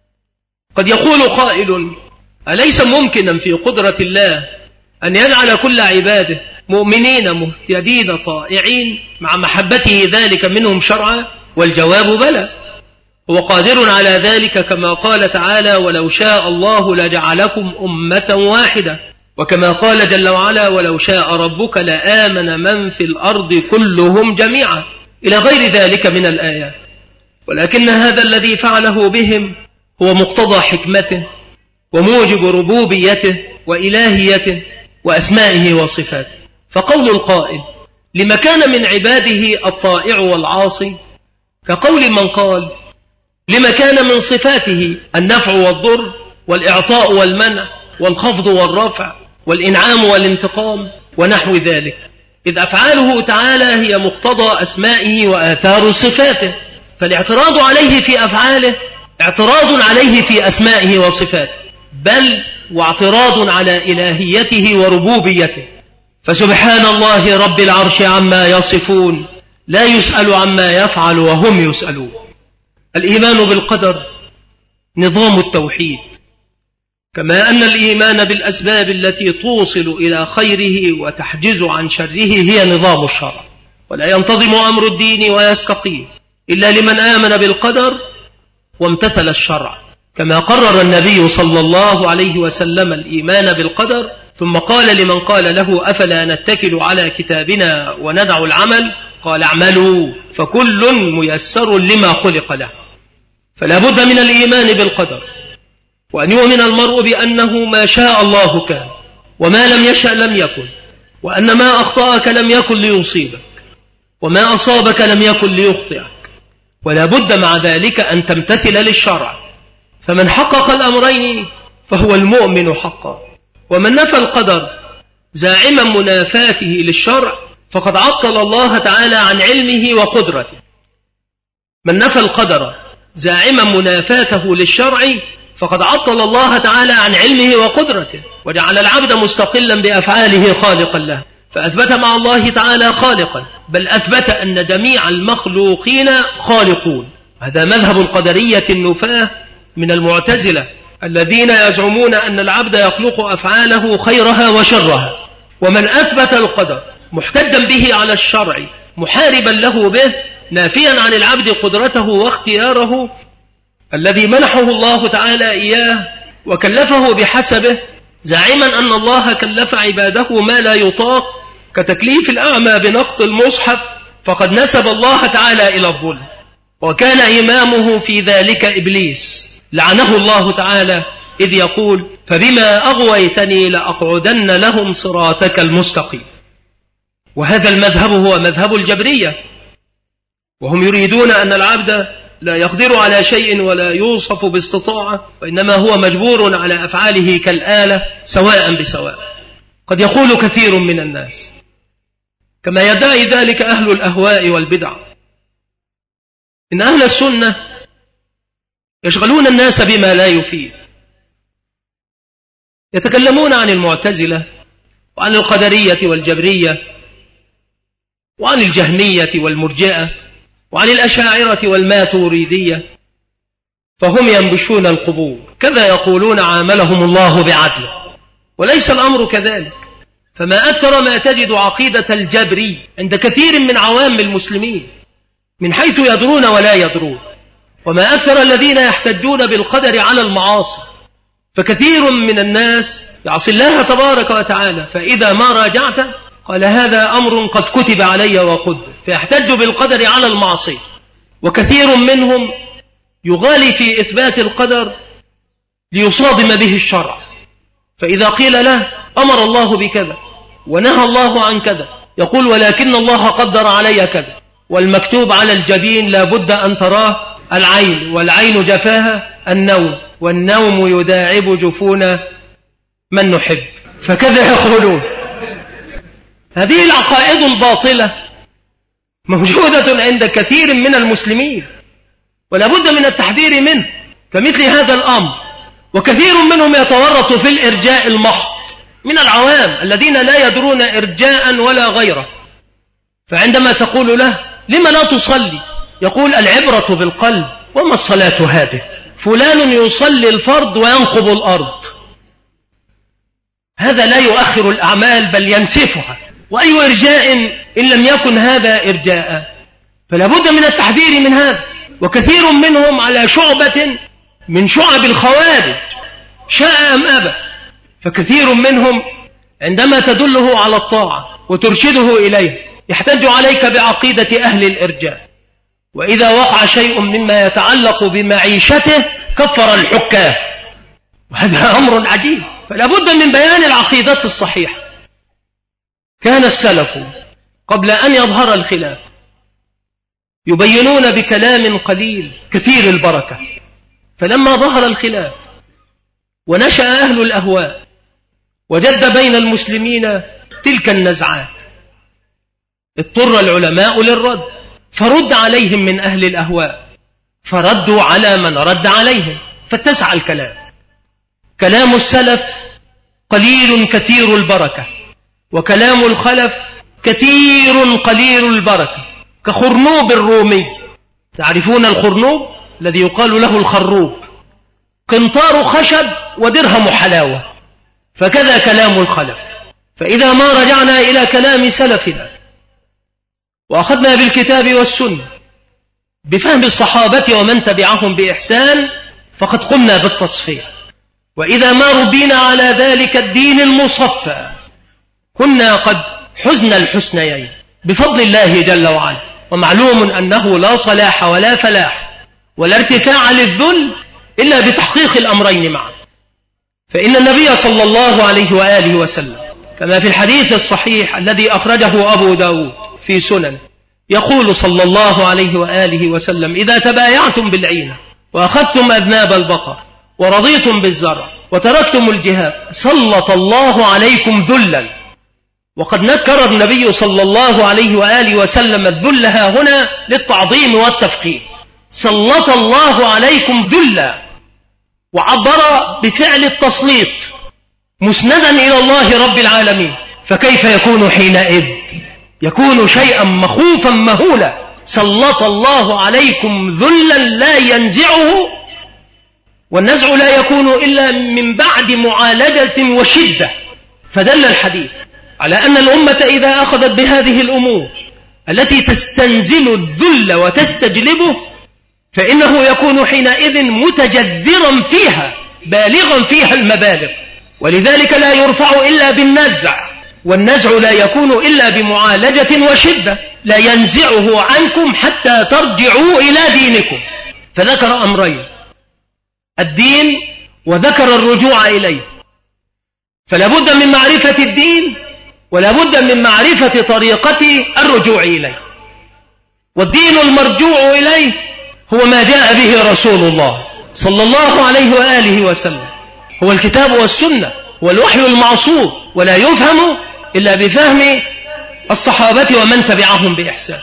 قد يقول قائل: أليس ممكنا في قدرة الله أن يجعل كل عباده مؤمنين مهتدين طائعين مع محبته ذلك منهم شرعا؟ والجواب بلى، هو قادر على ذلك، كما قال تعالى: ولو شاء الله لجعلكم أمة واحدة، وكما قال جل وعلا: ولو شاء ربك لآمن من في الأرض كلهم جميعا، إلى غير ذلك من الآيات. ولكن هذا الذي فعله بهم هو مقتضى حكمته وموجب ربوبيته وإلهيته وأسمائه وصفاته. فقول القائل: لما كان من عباده الطائع والعاصي، كقول من قال: لما كان من صفاته النفع والضر والإعطاء والمنع والخفض والرفع والإنعام والانتقام ونحو ذلك، إذ أفعاله تعالى هي مقتضى أسمائه وآثار صفاته، فالاعتراض عليه في أفعاله اعتراض عليه في أسمائه وصفاته، بل واعتراض على إلهيته وربوبيته. فسبحان الله رب العرش عما يصفون، لا يسأل عما يفعل وهم يسألون. الإيمان بالقدر نظام التوحيد، كما أن الإيمان بالأسباب التي توصل إلى خيره وتحجز عن شره هي نظام الشرع. ولا ينتظم أمر الدين ويستقيم إلا لمن آمن بالقدر وامتثل الشرع، كما قرر النبي صلى الله عليه وسلم الإيمان بالقدر، ثم قال لمن قال له: أفلا نتكل على كتابنا وندع العمل؟ قال: اعملوا فكل ميسر لما خلق له. فلا بد من الإيمان بالقدر، وأن يؤمن المرء بأنه ما شاء الله كان، وما لم يشأ لم يكن، وأن ما أخطأك لم يكن ليصيبك، وما أصابك لم يكن ليخطئك. ولا بد مع ذلك أن تمتثل للشرع. فمن حقق الأمرين فهو المؤمن حقا. ومن نفى القدر زاعما منافاته للشرع فقد عطل الله تعالى عن علمه وقدرته. من نفى القدر زاعما منافاته للشرع فقد عطل الله تعالى عن علمه وقدرته، وجعل العبد مستقلا بأفعاله خالقا له، فأثبت مع الله تعالى خالقا، بل أثبت أن جميع المخلوقين خالقون. هذا مذهب القدرية النفاة من المعتزلة الذين يزعمون أن العبد يخلق أفعاله خيرها وشرها. ومن أثبت القدر محتجا به على الشرع محاربا له به نافيا عن العبد قدرته واختياره الذي منحه الله تعالى إياه وكلفه بحسبه، زاعما أن الله كلف عباده ما لا يطاق كتكليف الأعمى بنقط المصحف، فقد نسب الله تعالى إلى الظلم. وكان إمامه في ذلك إبليس لعنه الله تعالى، إذ يقول: فبما أغويتني لأقعدن لهم صراطك المستقيم. وهذا المذهب هو مذهب الجبرية، وهم يريدون أن العبد لا يقدر على شيء ولا يوصف باستطاعة، وإنما هو مجبور على أفعاله كالآلة سواء بسواء. قد يقول كثير من الناس، كما يدعي ذلك أهل الأهواء والبدع، إن أهل السنة يشغلون الناس بما لا يفيد. يتكلمون عن المعتزلة وعن القدرية والجبرية وعن الجهمية والمرجئة وعن الأشاعرة والماتوريدية، فهم ينبشون القبور، كذا يقولون عاملهم الله بعدله. وليس الأمر كذلك، فما أكثر ما تجد عقيدة الجبري عند كثير من عوام المسلمين من حيث يدرون ولا يدرون، وما أكثر الذين يحتجون بالقدر على المعاصي. فكثير من الناس يعصي الله تبارك وتعالى، فإذا ما راجعته قال: هذا أمر قد كتب علي وقدر، فيحتج بالقدر على المعصية. وكثير منهم يغالي في إثبات القدر ليصادم به الشرع، فإذا قيل له: أمر الله بكذا ونهى الله عن كذا، يقول: ولكن الله قدر علي كذا، والمكتوب على الجبين لا بد أن تراه العين، والعين جفاها النوم، والنوم يداعب جفون من نحب. فكذا يقولون. هذه العقائد الباطلة موجودة عند كثير من المسلمين، ولا بد من التحذير منه كمثل هذا الأمر. وكثير منهم يتورط في الإرجاء المحض من العوام الذين لا يدرون إرجاء ولا غيره. فعندما تقول له لما لا تصلي؟ يقول العبرة بالقلب. وما الصلاة هذه؟ فلان يصلي الفرض وينقب الأرض. هذا لا يؤخر الأعمال بل ينسفها. وأي إرجاء إن لم يكن هذا إرجاء؟ فلا بد من التحذير من هذا. وكثير منهم على شعبة من شعب الخوارج شاء أم أبى. فكثير منهم عندما تدله على الطاعة وترشده إليه يحتج عليك بعقيدة أهل الإرجاء، وإذا وقع شيء مما يتعلق بمعيشته كفر الحكام، وهذا أمر عجيب. فلا بد من بيان العقيدة الصحيحة. كان السلف قبل أن يظهر الخلاف يبينون بكلام قليل كثير البركة، فلما ظهر الخلاف ونشأ أهل الأهواء وجد بين المسلمين تلك النزعات اضطر العلماء للرد، فرد عليهم من أهل الأهواء، فردوا على من رد عليهم، فاتسع الكلام. كلام السلف قليل كثير البركة، وكلام الخلف كثير قليل البركة، كخرنوب الرومي. تعرفون الخرنوب الذي يقال له الخروب؟ قنطار خشب ودرهم حلاوة. فكذا كلام الخلف. فإذا ما رجعنا إلى كلام سلفنا وأخذنا بالكتاب والسنة بفهم الصحابة ومن تبعهم بإحسان فقد قمنا بالتصفية. وإذا ما ربينا على ذلك الدين المصفى كنا قد حزنا الحسنيين بفضل الله جل وعلا. ومعلوم أنه لا صلاح ولا فلاح ولا ارتفاع للذل إلا بتحقيق الأمرين معا. فإن النبي صلى الله عليه وآله وسلم كما في الحديث الصحيح الذي أخرجه أبو داود في سنن يقول صلى الله عليه وآله وسلم: إذا تبايعتم بالعينة وأخذتم أذناب البقر ورضيتم بالزرع وتركتم الجهاد سلط الله عليكم ذلا. وقد نكر النبي صلى الله عليه وآله وسلم الذل ها هنا للتعظيم والتفخيم. سلط الله عليكم ذلا، وعبر بفعل التسليط مسندا إلى الله رب العالمين. فكيف يكون حينئذ؟ يكون شيئا مخوفا مهولا. سلط الله عليكم ذلا لا ينزعه، والنزع لا يكون إلا من بعد معالجة وشدة. فدل الحديث على أن الأمة إذا أخذت بهذه الأمور التي تستنزل الذل وتستجلبه فإنه يكون حينئذ متجذرا فيها بالغا فيها المبالغ. ولذلك لا يرفع إلا بالنزع، والنزع لا يكون إلا بمعالجة وشدة، لا ينزعه عنكم حتى ترجعوا إلى دينكم. فذكر أمرين: الدين وذكر الرجوع إليه. فلا بد من معرفة الدين ولا بد من معرفة طريقة الرجوع إليه. والدين المرجوع إليه هو ما جاء به رسول الله صلى الله عليه وآله وسلم، هو الكتاب والسنة والوحي المعصوم، ولا يفهم إلا بفهم الصحابة ومن تبعهم بإحسان.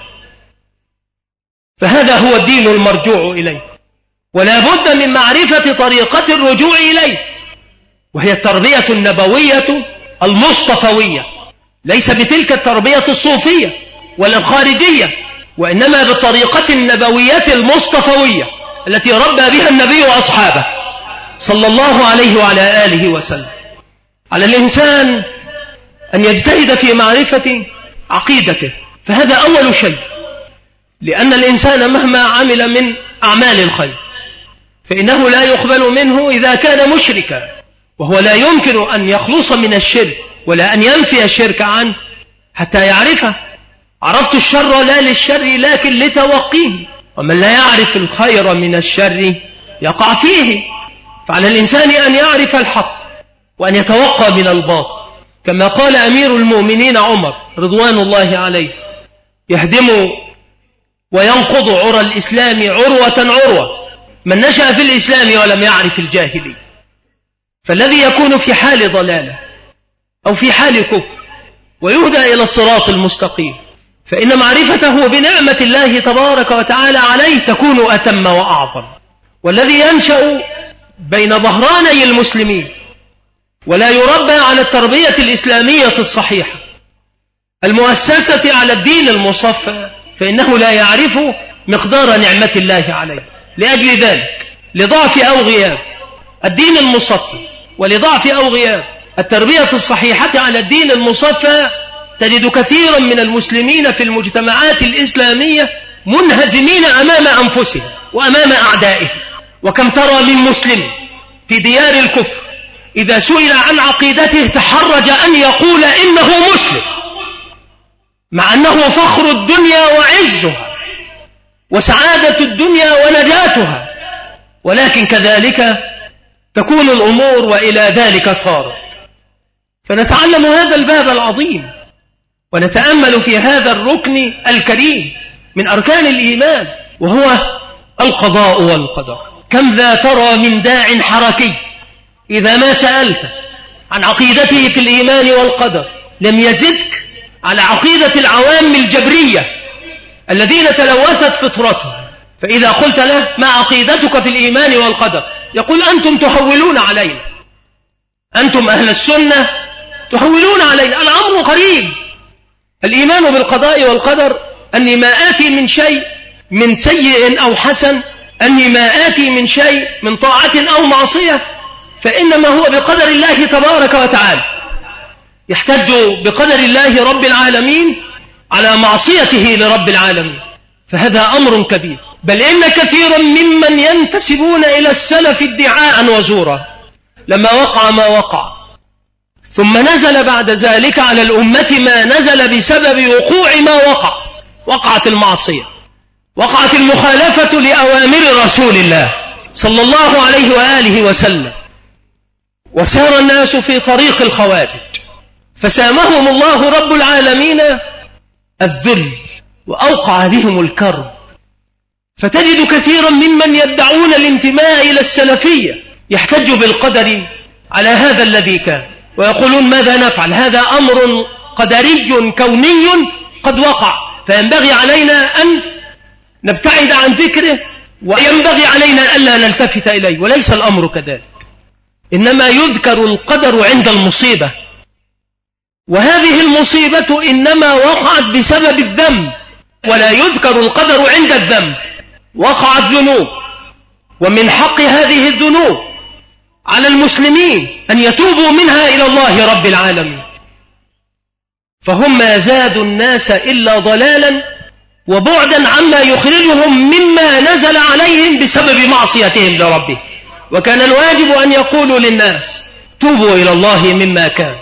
فهذا هو الدين المرجوع إليه، ولا بد من معرفة طريقة الرجوع إليه، وهي التربية النبوية المصطفوية، ليس بتلك التربية الصوفية ولا الخارجية، وإنما بالطريقة النبوية المصطفوية التي ربى بها النبي وأصحابه صلى الله عليه وعلى آله وسلم. على الإنسان أن يجتهد في معرفة عقيدته، فهذا أول شيء، لأن الإنسان مهما عمل من أعمال الخير فإنه لا يقبل منه إذا كان مشركا، وهو لا يمكن أن يخلص من الشرك ولا أن ينفي الشرك عنه حتى يعرفه. عرفت الشر لا للشر لكن لتوقيه، ومن لا يعرف الخير من الشر يقع فيه. فعلى الإنسان أن يعرف الحق وأن يتوقى من الباطل، كما قال أمير المؤمنين عمر رضوان الله عليه: يهدم وينقض عرى الإسلام عروة عروة من نشأ في الإسلام ولم يعرف الجاهلي. فالذي يكون في حال ضلالة أو في حال كفر ويهدى إلى الصراط المستقيم، فإن معرفته بنعمة الله تبارك وتعالى عليه تكون أتم وأعظم. والذي ينشأ بين ظهراني المسلمين ولا يربى على التربية الإسلامية الصحيحة المؤسسة على الدين المصفى فإنه لا يعرف مقدار نعمة الله عليه. لأجل ذلك لضعف أو غياب الدين المصفى ولضعف أو غياب التربية الصحيحة على الدين المصفى تجد كثيرا من المسلمين في المجتمعات الإسلامية منهزمين أمام أنفسهم وأمام أعدائهم. وكم ترى من مسلم في ديار الكفر إذا سئل عن عقيدته تحرج أن يقول إنه مسلم، مع أنه فخر الدنيا وعزها وسعادة الدنيا ونجاتها، ولكن كذلك تكون الأمور وإلى ذلك صارت. فنتعلم هذا الباب العظيم ونتأمل في هذا الركن الكريم من أركان الإيمان وهو القضاء والقدر. كم ذا ترى من داع حركي إذا ما سألت عن عقيدته في الإيمان والقدر لم يزدك على عقيدة العوام الجبرية الذين تلوثت فطرتهم. فإذا قلت له ما عقيدتك في الإيمان والقدر يقول أنتم تحولون علينا، أنتم أهل السنة تحولون علينا. الأمر قريب. الإيمان بالقضاء والقدر أني ما آتي من شيء من سيء أو حسن، أني ما آتي من شيء من طاعة أو معصية، فإنما هو بقدر الله تبارك وتعالى. يحتج بقدر الله رب العالمين على معصيته لرب العالمين، فهذا أمر كبير. بل إن كثيرا ممن ينتسبون إلى السلف ادعاء وزورا لما وقع ما وقع ثم نزل بعد ذلك على الأمة ما نزل بسبب وقوع ما وقع، وقعت المعصية، وقعت المخالفة لأوامر رسول الله صلى الله عليه وآله وسلم، وسار الناس في طريق الخوارج فسامهم الله رب العالمين الذل وأوقع بهم الكرب. فتجد كثيرا ممن يدعون الانتماء إلى السلفية يحتج بالقدر على هذا الذي كان ويقولون ماذا نفعل، هذا أمر قدري كوني قد وقع، فينبغي علينا أن نبتعد عن ذكره وينبغي علينا ألا نلتفت إليه. وليس الأمر كذلك، إنما يذكر القدر عند المصيبة، وهذه المصيبة إنما وقعت بسبب الذنب، ولا يذكر القدر عند الذنب. وقعت ذنوب، ومن حق هذه الذنوب على المسلمين أن يتوبوا منها إلى الله رب العالمين، فهم ما زادوا الناس إلا ضلالا وبعدا عما يخرجهم مما نزل عليهم بسبب معصيتهم لربهم. وكان الواجب أن يقولوا للناس توبوا إلى الله مما كان،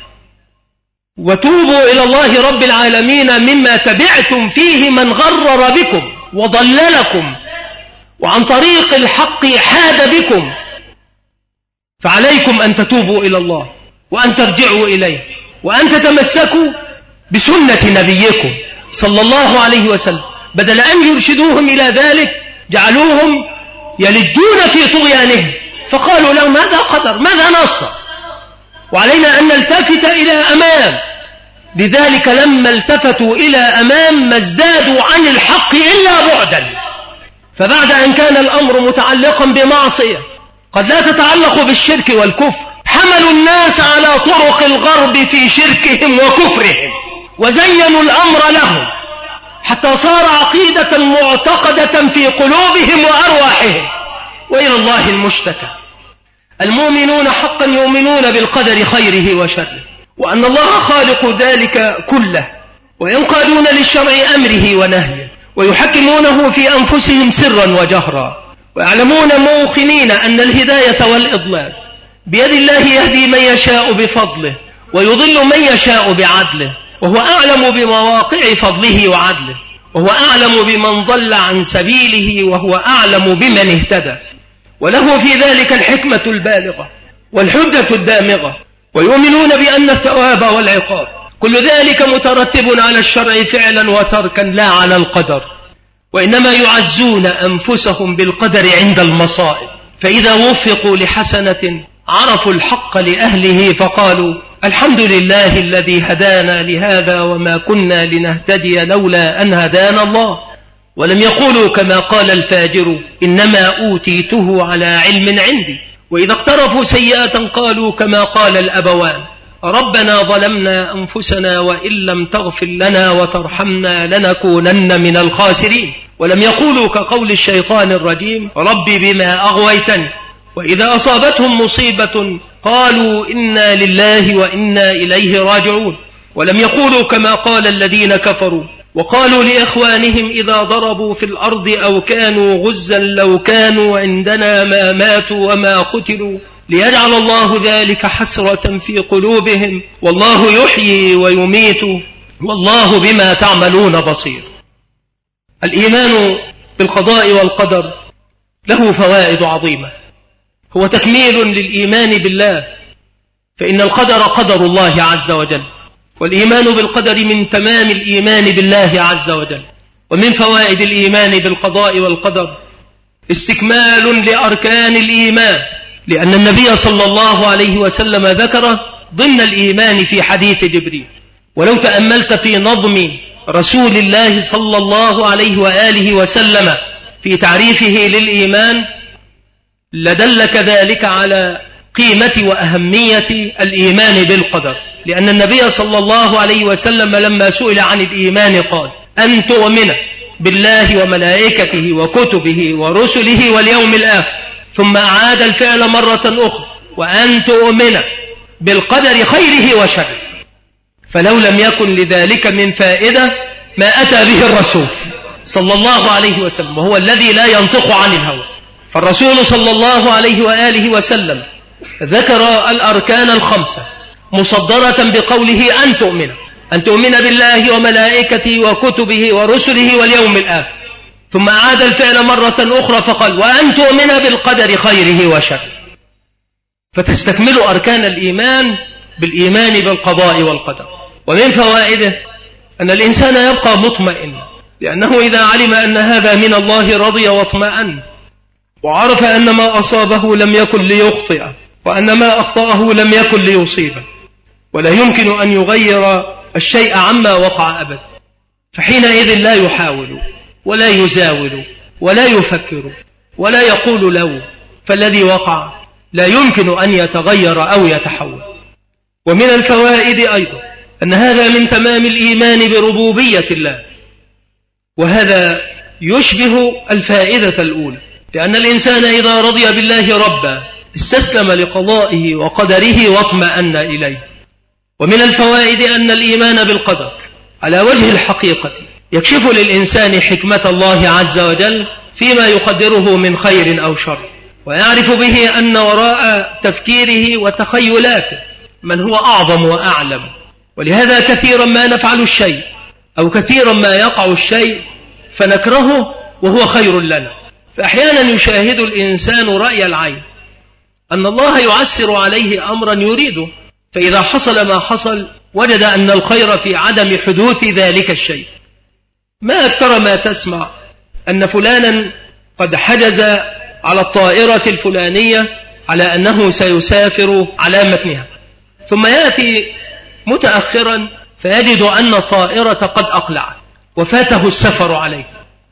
وتوبوا إلى الله رب العالمين مما تبعتم فيه من غرر بكم وضللكم وعن طريق الحق حاد بكم، فعليكم أن تتوبوا إلى الله وأن ترجعوا إليه وأن تتمسكوا بسنة نبيكم صلى الله عليه وسلم. بدل أن يرشدوهم إلى ذلك جعلوهم يلجون في طغيانهم، فقالوا لهم ماذا قدر، ماذا نصر، وعلينا أن نلتفت إلى أمام. لذلك لما التفتوا إلى أمام ما ازدادوا عن الحق إلا بعدا. فبعد أن كان الأمر متعلقا بمعصية قد لا تتعلق بالشرك والكفر، حملوا الناس على طرق الغرب في شركهم وكفرهم وزينوا الأمر لهم حتى صار عقيدة معتقدة في قلوبهم وأرواحهم، وإلى الله المشتكى. المؤمنون حقا يؤمنون بالقدر خيره وشره، وأن الله خالق ذلك كله، وينقادون للشرع أمره ونهيه، ويحكمونه في أنفسهم سرا وجهرا، ويعلمون موقنين أن الهداية والإضلال بيد الله، يهدي من يشاء بفضله ويضل من يشاء بعدله، وهو أعلم بمواقع فضله وعدله، وهو أعلم بمن ضل عن سبيله، وهو أعلم بمن اهتدى، وله في ذلك الحكمة البالغة والحجة الدامغة. ويؤمنون بأن الثواب والعقاب كل ذلك مترتب على الشرع فعلا وتركا لا على القدر، وإنما يعزون أنفسهم بالقدر عند المصائب، فإذا وفقوا لحسنة عرفوا الحق لأهله فقالوا الحمد لله الذي هدانا لهذا وما كنا لنهتدي لولا أن هدانا الله. ولم يقولوا كما قال الفاجر إنما أوتيته على علم عندي. وإذا اقترفوا سيئة قالوا كما قال الأبوان ربنا ظلمنا أنفسنا وإن لم تغفر لنا وترحمنا لنكونن من الخاسرين. ولم يقولوا كقول الشيطان الرجيم رب بما أغويتني. وإذا أصابتهم مصيبة قالوا إنا لله وإنا إليه راجعون. ولم يقولوا كما قال الذين كفروا وقالوا لإخوانهم إذا ضربوا في الأرض أو كانوا غزا لو كانوا عندنا ما ماتوا وما قتلوا ليجعل الله ذلك حسرة في قلوبهم والله يحيي ويميت والله بما تعملون بصير. الإيمان بالقضاء والقدر له فوائد عظيمة، هو تكميل للإيمان بالله، فإن القدر قدر الله عز وجل، والإيمان بالقدر من تمام الإيمان بالله عز وجل. ومن فوائد الإيمان بالقضاء والقدر استكمال لأركان الإيمان، لأن النبي صلى الله عليه وسلم ذكره ضمن الإيمان في حديث جبريل. ولو تأملت في نظم رسول الله صلى الله عليه وآله وسلم في تعريفه للإيمان لدلك ذلك على قيمة وأهمية الإيمان بالقدر، لأن النبي صلى الله عليه وسلم لما سئل عن الإيمان قال أن تؤمن بالله وملائكته وكتبه ورسله واليوم الآخر، ثم أعاد الفعل مرة أخرى وأن تؤمن بالقدر خيره وشره. فلو لم يكن لذلك من فائدة ما أتى به الرسول صلى الله عليه وسلم، وهو الذي لا ينطق عن الهوى. فالرسول صلى الله عليه وآله وسلم ذكر الأركان الخمسة مصدرة بقوله أن تؤمن أن تؤمن بالله وملائكته وكتبه ورسله واليوم الآخر، ثم أعاد الفعل مرة أخرى فقال وأن تؤمن بالقدر خيره وشره. فتستكمل أركان الإيمان بالإيمان بالقضاء والقدر. ومن فوائده أن الإنسان يبقى مطمئنا، لأنه إذا علم أن هذا من الله رضي واطمأن، وعرف أن ما أصابه لم يكن ليخطئ وأن ما أخطأه لم يكن ليصيبه، ولا يمكن أن يغير الشيء عما وقع أبدا، فحينئذ لا يحاول ولا يزاول ولا يفكر ولا يقول له، فالذي وقع لا يمكن أن يتغير أو يتحول. ومن الفوائد أيضا أن هذا من تمام الإيمان بربوبية الله، وهذا يشبه الفائدة الأولى، لأن الإنسان إذا رضي بالله ربا استسلم لقضائه وقدره واطمأن إليه. ومن الفوائد أن الإيمان بالقدر على وجه الحقيقة يكشف للإنسان حكمة الله عز وجل فيما يقدره من خير أو شر، ويعرف به أن وراء تفكيره وتخيلاته من هو أعظم وأعلم. ولهذا كثيرا ما نفعل الشيء أو كثيرا ما يقع الشيء فنكرهه وهو خير لنا. فأحيانا يشاهد الإنسان رأي العين أن الله يعسر عليه أمرا يريده، فإذا حصل ما حصل وجد أن الخير في عدم حدوث ذلك الشيء. ما أكثر ما تسمع أن فلانا قد حجز على الطائرة الفلانية على أنه سيسافر على متنها، ثم يأتي متأخرا فيجد أن الطائرة قد أقلعت وفاته السفر عليه.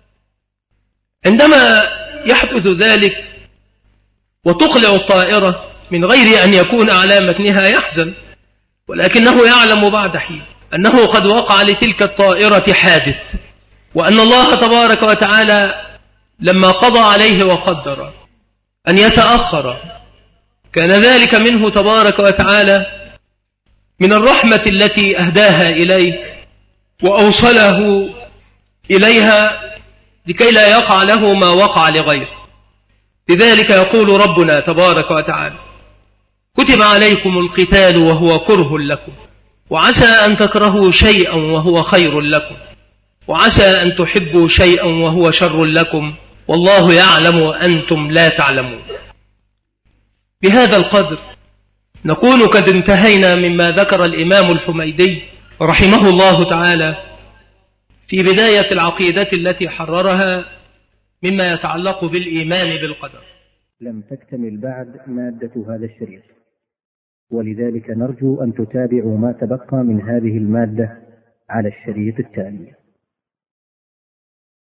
عندما يحدث ذلك وتقلع الطائرة من غير أن يكون على متنها يحزن، ولكنه يعلم بعد حين أنه قد وقع لتلك الطائرة حادث، وأن الله تبارك وتعالى لما قضى عليه وقدر أن يتأخر كان ذلك منه تبارك وتعالى من الرحمة التي أهداها إليه وأوصله إليها لكي لا يقع له ما وقع لغيره. لذلك يقول ربنا تبارك وتعالى كتب عليكم القتال وهو كره لكم وعسى أن تكرهوا شيئا وهو خير لكم وعسى أن تحبوا شيئا وهو شر لكم والله يعلم وأنتم لا تعلمون. بهذا القدر نكون قد انتهينا مما ذكر الإمام الحميدي رحمه الله تعالى في بداية العقيدة التي حررها مما يتعلق بالإيمان بالقدر. لم تكتمل بعد مادة هذا الشريط، ولذلك نرجو أن تتابعوا ما تبقى من هذه المادة على الشريط التالي.